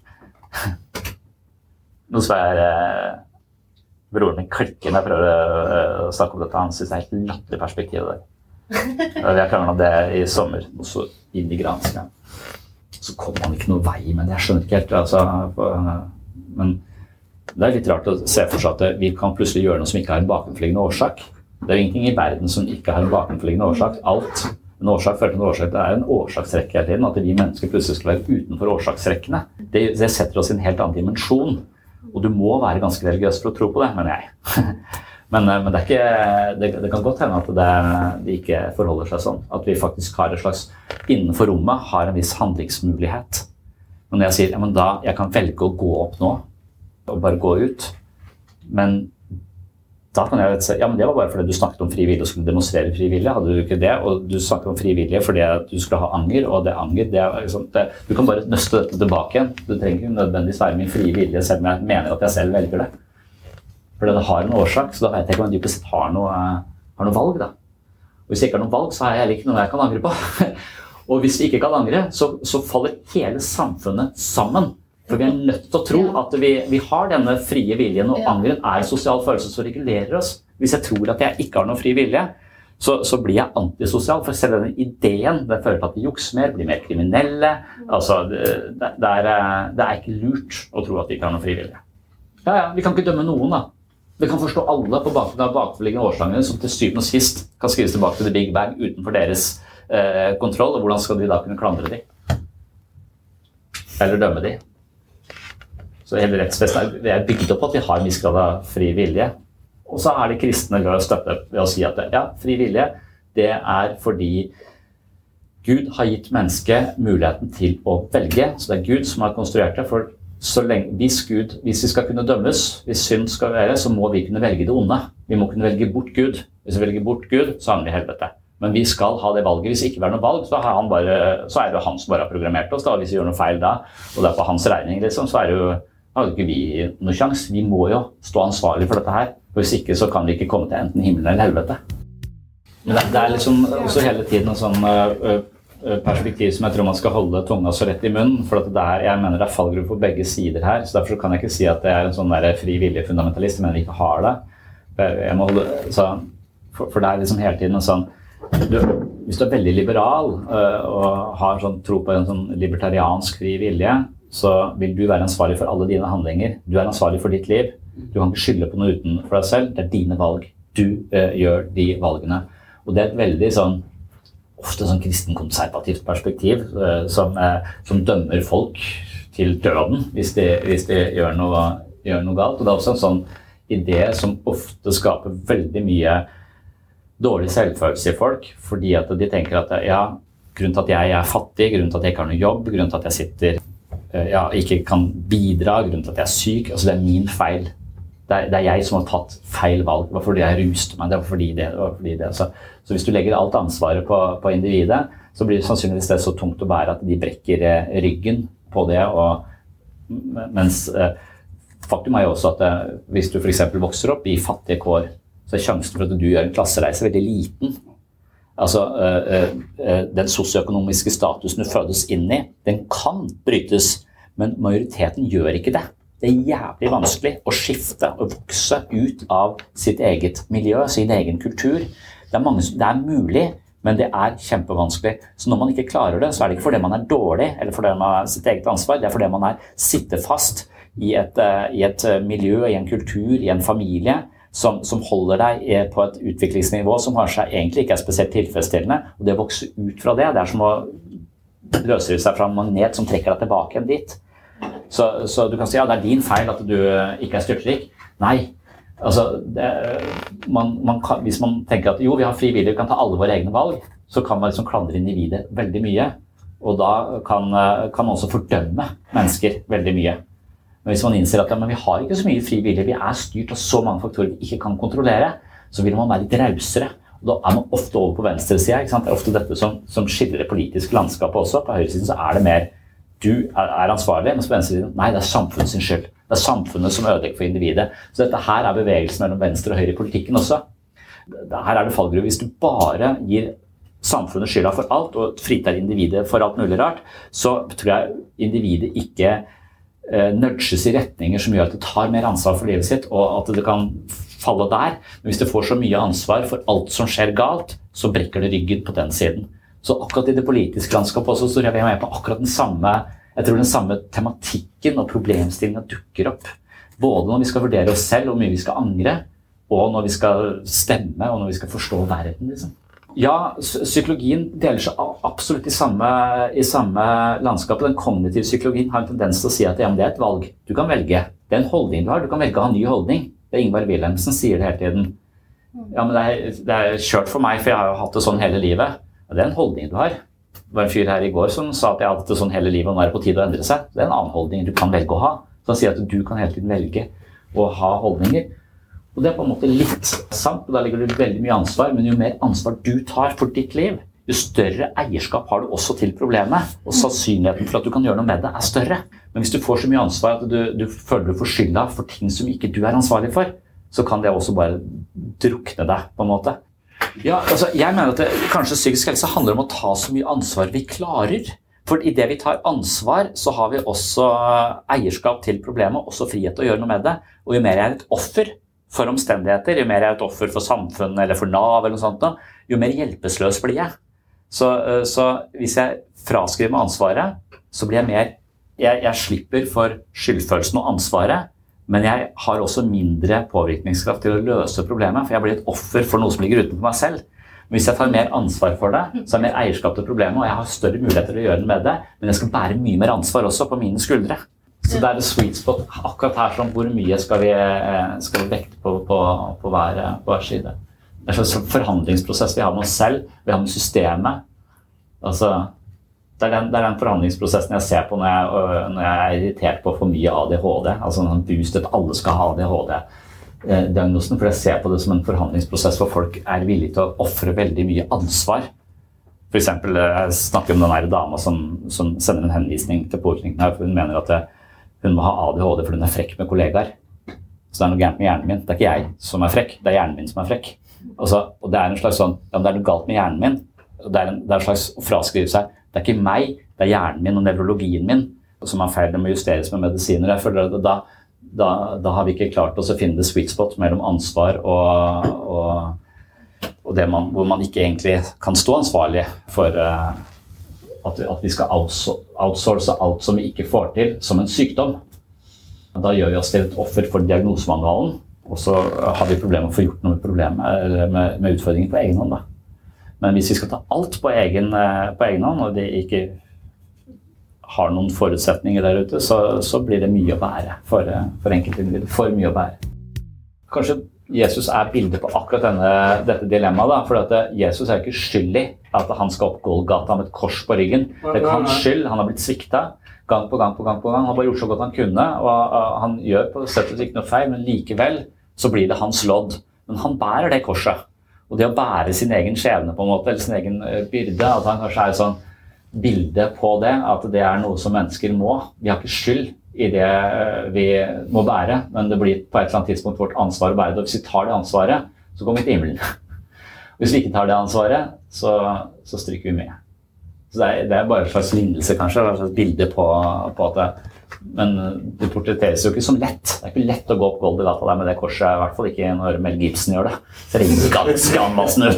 Nå så er eh, broren min klikker når jeg prøver å snakke om dette. Han synes det er helt latterlig perspektiv der. Vi har kranglet om det i sommer, og så inn i Granskeren. Så kommer man ikke noe vei, men jeg skjønner ikke helt, altså, men det er litt rart å se for seg at vi kan plutselig gjøre noe som ikke har en bakenforliggende årsak. Det er jo ingenting i verden som ikke har en bakenforliggende årsak. Alt, en årsak føler en årsak, det er en årsaksrekke hele tiden, at vi mennesker plutselig skal være utenfor årsaksrekkene. Det, det setter oss i en helt annen dimensjon, og du må være ganske religiøs for å tro på det, mener jeg. Men, men det, er ikke, det, det kan godt hende at det, det ikke forholder seg sånn. At vi faktisk har et slags, innenfor rommet, har en viss handlingsmulighet. Men når jeg sier, ja, men da, jeg kan velge å gå opp nå, og bare gå ut. Men da kan jeg si, ja, men det var bare fordi du snakket om fri vilje og skulle demonstrere fri vilje. Hadde du ikke det? Og du snakket om fri vilje fordi du skulle ha anger, og det anger, det er liksom, det, du kan bare nøste dette tilbake igjen. Du trenger ikke nødvendigvis være min fri vilje, selv om jeg mener at jeg selv velger det. For det har en årsak, så da vet jeg ikke om jeg dypest sett har noe, har noe valg da. Og hvis jeg ikke har noe valg, så har jeg heller ikke noe jeg kan angre på. Og hvis vi ikke kan angre, så, så faller hele samfunnet sammen. For vi er nødt til å tro at vi, vi har denne frie viljen, og angren er en sosial følelse som regulerer oss. Hvis jeg tror at jeg ikke har noen fri vilje, så, så blir jeg antisosial. For selv denne ideen, den fører til at vi jukser mer, blir mer kriminelle. Altså, det, det, er, det er ikke lurt å tro at vi ikke har noen fri vilje. Ja, ja, vi kan ikke dømme noen da. Vi kan forstå alle på bakgrunn av bakenforliggende årsaker som til syvende og sist kan skrives tilbake til The Big Bang utenfor deres eh, kontroll, og hvordan skal de da kunne klandre de? Eller dømme de? Så hele rettsvesenet er bygd opp på at vi har en viss grad av fri vilje. Og så er det kristne ved å støtte ved å si at ja, fri vilje, det er fordi Gud har gitt mennesket muligheten til å velge, så det er Gud som har konstruert det, for så lenge, hvis, Gud, hvis vi skal kunne dømmes, hvis synd skal være, så må vi kunne velge det onde. Vi må kunne velge bort Gud. Hvis vi velger bort Gud, så havner vi i helvete. Men vi skal ha det valget. Hvis det ikke er noe valg, så, har han bare, så er det han som bare har programmert oss. Da. Hvis vi gjør noe feil da, og det er på hans regning, liksom, så er det jo, har ikke vi noen sjans. Vi må jo stå ansvarlig for dette her. For hvis ikke, så kan vi ikke komme til enten himmelen eller helvete. Men det, det er liksom også hele tiden en sånn uh, perspektiv som jeg tror man skal holde tunga så rett i munnen, for at det er, jeg mener det er fallgruppe på begge sider her, så derfor kan jeg ikke si at det er en sånn der fri vilje fundamentalist, jeg mener vi ikke har det. jeg må holde, så, for, for det er liksom hele tiden en sånn, du, hvis du er veldig liberal uh, og har sånn, tro på en sånn libertariansk fri vilje, så vil du være ansvarlig for alle dine handlinger. Du er ansvarlig for ditt liv. Du kan ikke skylde på noe utenfor deg selv. Det er dine valg. Du uh, gjør de valgene. Og det er et veldig sånn, ofte sånn kristenkonservativt perspektiv uh, som, uh, som dømmer folk til døden hvis de, hvis de gjør, noe, gjør noe galt. Og det er også en sånn idé som ofte skaper veldig mye dårlig selvfølelse i folk, fordi at de tenker at ja, grunnen til at jeg er fattig, grunnen til at jeg ikke har noe jobb, grunnen til at jeg sitter, ja, ikke kan bidra, grunnen til at jeg er syk, altså det er min feil. Det er, det er jeg som har tatt feil valg, det var fordi jeg ruste meg, det var fordi det, det var fordi det. Så, så hvis du legger alt ansvaret på, på individet, så blir det sannsynligvis det så tungt å bære at de brekker ryggen på det, og, mens faktum er jo også at det, hvis du for eksempel vokser opp i fattige kår, så er sjansen for at du gjør en klassereise veldig liten. Altså, øh, øh, den sosioøkonomiske statusen du fødes inn i, den kan brytes, men majoriteten gjør ikke det. Det er jævlig vanskelig å skifte og vokse ut av sitt eget miljø, sin egen kultur. Det er, mange, det er mulig, men det er kjempevanskelig. Så når man ikke klarer det, så er det ikke fordi man er dårlig, eller fordi man har sitt eget ansvar, det er fordi man er sitter fast i et, i et miljø, i en kultur, i en familie, Som, som holder deg på et utviklingsnivå som kanskje egentlig ikke er spesielt tilfredsstillende, og det å vokse ut fra det, det er som å løse seg fra en magnet som trekker deg tilbake igjen dit. Så, så du kan si, ja, det er din feil at du ikke er styrtrik. Nei, altså, det, man, man kan, hvis man tenker at jo, vi har fri vilje, vi kan ta alle våre egne valg, så kan man liksom klandre individet veldig mye, og da kan, kan man også fordømme mennesker veldig mye. Men hvis man innser at ja, men vi har ikke så mye fri vilje, vi er styrt av så mange faktorer vi ikke kan kontrollere, så vil man være litt rausere. Og da er man ofte over på venstre siden, ikke sant? Det er ofte dette som, som skiller det politiske landskapet også. På høyre siden så er det mer, du er, er ansvarlig, mens på venstre siden, nei, det er samfunnet sin skyld. Det er samfunnet som ødelegger for individet. Så dette her er bevegelsen mellom venstre og høyre i politikken også. Her er det fallgruve. Hvis du bare gir samfunnet skylda for alt, og fritar individet for alt mulig rart, så tror jeg individet ikke nudges i retninger som gjør at det tar mer ansvar for livet sitt, og at det kan falle der. Men hvis det får så mye ansvar for alt som skjer galt, så brekker det ryggen på den siden. Så akkurat i det politiske landskapet også, så er vi med på akkurat den samme, jeg tror den samme tematikken og problemstillingen dukker opp. Både når vi skal vurdere oss selv, hvor mye vi skal angre, og når vi skal stemme, og når vi skal forstå verden, liksom. Ja, psykologien deler seg absolutt i samme, i samme landskap. Den kognitive psykologien har en tendens til å si at ja, det er et valg. Du kan velge. Det er en holdning du har. Du kan velge å ha en ny holdning. Det er Ingvar Wilhelmsen sier det hele tiden. Ja, men det er, det er kjørt for meg, for jeg har jo hatt det sånn hele livet. Ja, det er en holdning du har. Det var en fyr her i går som sa at jeg hadde hatt det sånn hele livet, og nå er det på tide å endre seg. Det er en annen holdning du kan velge å ha. Så han sier at du kan hele tiden velge å ha holdninger. Og det er på en måte litt sant, og da ligger det veldig mye ansvar, men jo mer ansvar du tar for ditt liv, jo større eierskap har du også til problemet, og sannsynligheten for at du kan gjøre noe med det er større. Men hvis du får så mye ansvar at du, du føler du får skylda for ting som ikke du er ansvarlig for, så kan det også bare drukne deg på en måte. Ja, altså, jeg mener at det, kanskje psykisk helse handler om å ta så mye ansvar vi klarer. For i det vi tar ansvar, så har vi også eierskap til problemet, også frihet til å gjøre noe med det. Og jo mer jeg er et offer for omstendigheter, jo mer jeg er et offer for samfunnet eller for Nav eller noe sånt, jo mer hjelpeløs blir jeg. Så, så hvis jeg fraskriver meg ansvaret, så blir jeg mer, jeg, jeg slipper for skyldfølelsen og ansvaret, men jeg har også mindre påvirkningskraft til å løse problemet, for jeg blir et offer for noe som ligger utenfor meg selv. Men hvis jeg tar mer ansvar for det, så har jeg mer eierskap til problemet, og jeg har større muligheter til å gjøre det med det, men jeg skal bære mye mer ansvar også på mine skuldre. Så det er det sweet spot akkurat her, som hvor mye skal vi, skal vi vekte på, på, på, hver, på hver side. Det er en slags forhandlingsprosess vi har med oss selv, vi har med systemet. Altså, det, er den, det er den forhandlingsprosessen jeg ser på når jeg, når jeg er irritert på for mye A D H D, altså en boost at alle skal ha A D H D-diagnosen, for jeg ser på det som en forhandlingsprosess hvor folk er villige til å offre veldig mye ansvar. For eksempel, jeg snakker om den her dama som, som sender en henvisning til påvirkningen her, for hun mener at det, hun må ha A D H D fordi hun er frekk med kollegaer. Så det er noe gærent med hjernen min. Det er ikke jeg som er frekk, det er hjernen min som er frekk. Altså, og det er en slags sånn, ja, det er noe galt med hjernen min. Det er en, det er en slags å fraskrive seg. Det er ikke meg, det er hjernen min og nevrologien min som er feil, det må justeres med medisiner. Jeg føler at da, da, da har vi ikke klart oss å finne det sweet spot mellom ansvar og, og, og det man, hvor man ikke egentlig kan stå ansvarlig for uh, at, at vi skal outsource alt som vi ikke får til som en sykdom. Da gjør vi oss til et offer for diagnosemanualen, og så har vi problemer med å få gjort noe med, problemet, eller med, med utfordringen på egen hånd. Da. Men hvis vi skal ta alt på egen, på egen hånd, og det ikke har noen forutsetninger der ute, så, så blir det mye å bære for, for enkeltindivider. For mye å bære. Kanskje Jesus er bildet på akkurat denne, dette dilemmaet, da, for at Jesus er ikke skyldig at han skal opp Golgata med et kors på ryggen. Det er hans skyld, han har blitt sviktet gang på gang på gang på gang. Han har bare gjort så godt han kunne, og han gjør på sett og vis ikke noe feil, men likevel så blir det hans lodd. Men han bærer det korset. Og det å bære sin egen skjebne på en måte, eller sin egen byrde, at han kanskje er sånn bilde på det, at det er noe som mennesker må. Vi har ikke skyld i det vi må bære, men det blir på et eller annet tidspunkt vårt ansvar å bære det. Og hvis vi tar det ansvaret, så kommer vi til himmelen. Hvis vi ikke tar det ansvaret, så, så stryker vi med. Så det er, det er bare en slags lignelse kanskje, et slags bilde på, på at det, men det portretteres jo ikke som lett. Det er ikke lett å gå opp Golgata der med det korset, i hvert fall ikke når Mel Gibson gjør det. Så det er ganske anmassende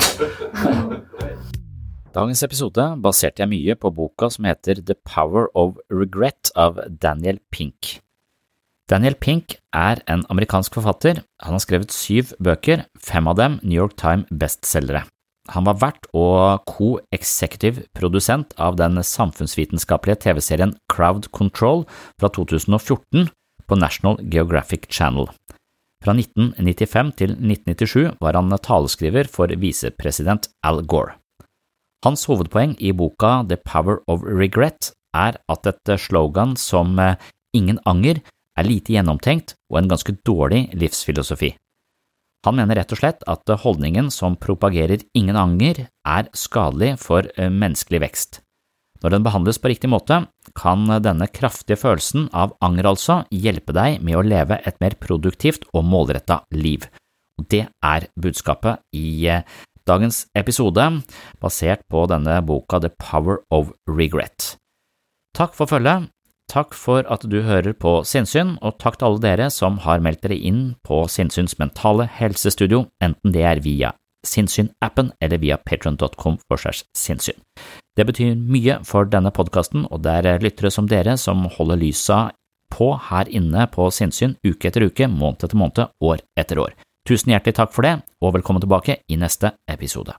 ut. Dagens episode baserte jeg mye på boka som heter The Power of Regret av Daniel Pink. Daniel Pink er en amerikansk forfatter. Han har skrevet syv bøker, fem av dem New York Times bestselgere. Han var vert og co-executive produsent av den samfunnsvitenskapelige tv-serien Crowd Control fra to tusen og fjorten på National Geographic Channel. Fra nitten nittifem til nitten nittisju var han taleskriver for visepresident Al Gore. Hans hovedpoeng i boka The Power of Regret er at et slogan som «Ingen anger» er lite gjennomtenkt og en ganske dårlig livsfilosofi. Han mener rett og slett at holdningen som propagerer ingen anger er skadelig for menneskelig vekst. Når den behandles på riktig måte, kan denne kraftige følelsen av anger altså hjelpe deg med å leve et mer produktivt og målrettet liv. Og det er budskapet i dagens episode, basert på denne boka The Power of Regret. Takk for følget. Takk for at du hører på Sinnsyn, og takk til alle dere som har meldt dere inn på Sinnsyns mentale helsestudio, enten det er via Sinnsyn-appen eller via patreon dot com slash sinnssyn. Det betyr mye for denne podcasten, og det er lyttere som dere som holder lysa på her inne på Sinnsyn uke etter uke, måned etter måned, år etter år. Tusen hjertelig takk for det, og velkommen tilbake i neste episode.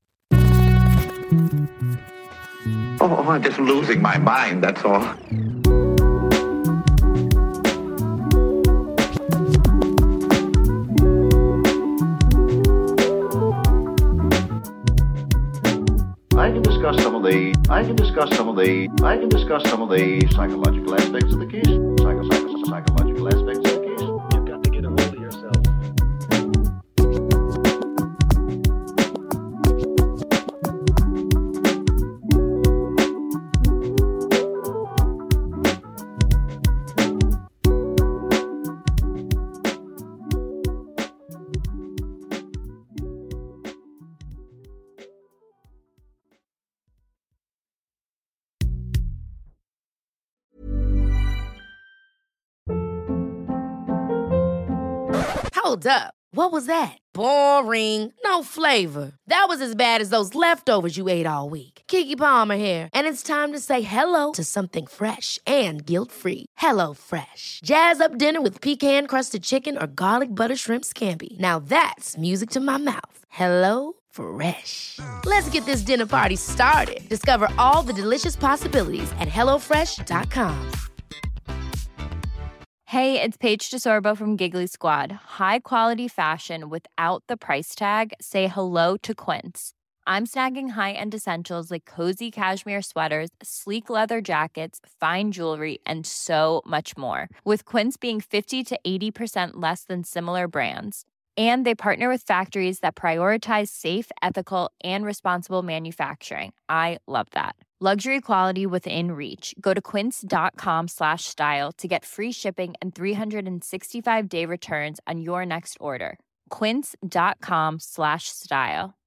Oh, I'm just losing my mind, that's all. I can discuss some of the I can discuss some of the I can discuss some of the psychological aspects of the case. Psycho, psycho, psychological aspects of the case. You've got to get a hold of yourself. Hold up. What was that? Boring. No flavor. That was as bad as those leftovers you ate all week. Keke Palmer here, and it's time to say hello to something fresh and guilt-free. Hello Fresh. Jazz up dinner with pecan-crusted chicken or garlic butter shrimp scampi. Now that's music to my mouth. Hello Fresh. Let's get this dinner party started. Discover all the delicious possibilities at hello fresh dot com. Hey, it's Paige DeSorbo from Giggly Squad. High quality fashion without the price tag. Say hello to Quince. I'm snagging high-end essentials like cozy cashmere sweaters, sleek leather jackets, fine jewelry, and so much more. With Quince being fifty to eighty percent less than similar brands. And they partner with factories that prioritize safe, ethical, and responsible manufacturing. I love that. Luxury quality within reach. Go to quince.com slash style to get free shipping and three sixty-five day returns on your next order. Quince.com slash style.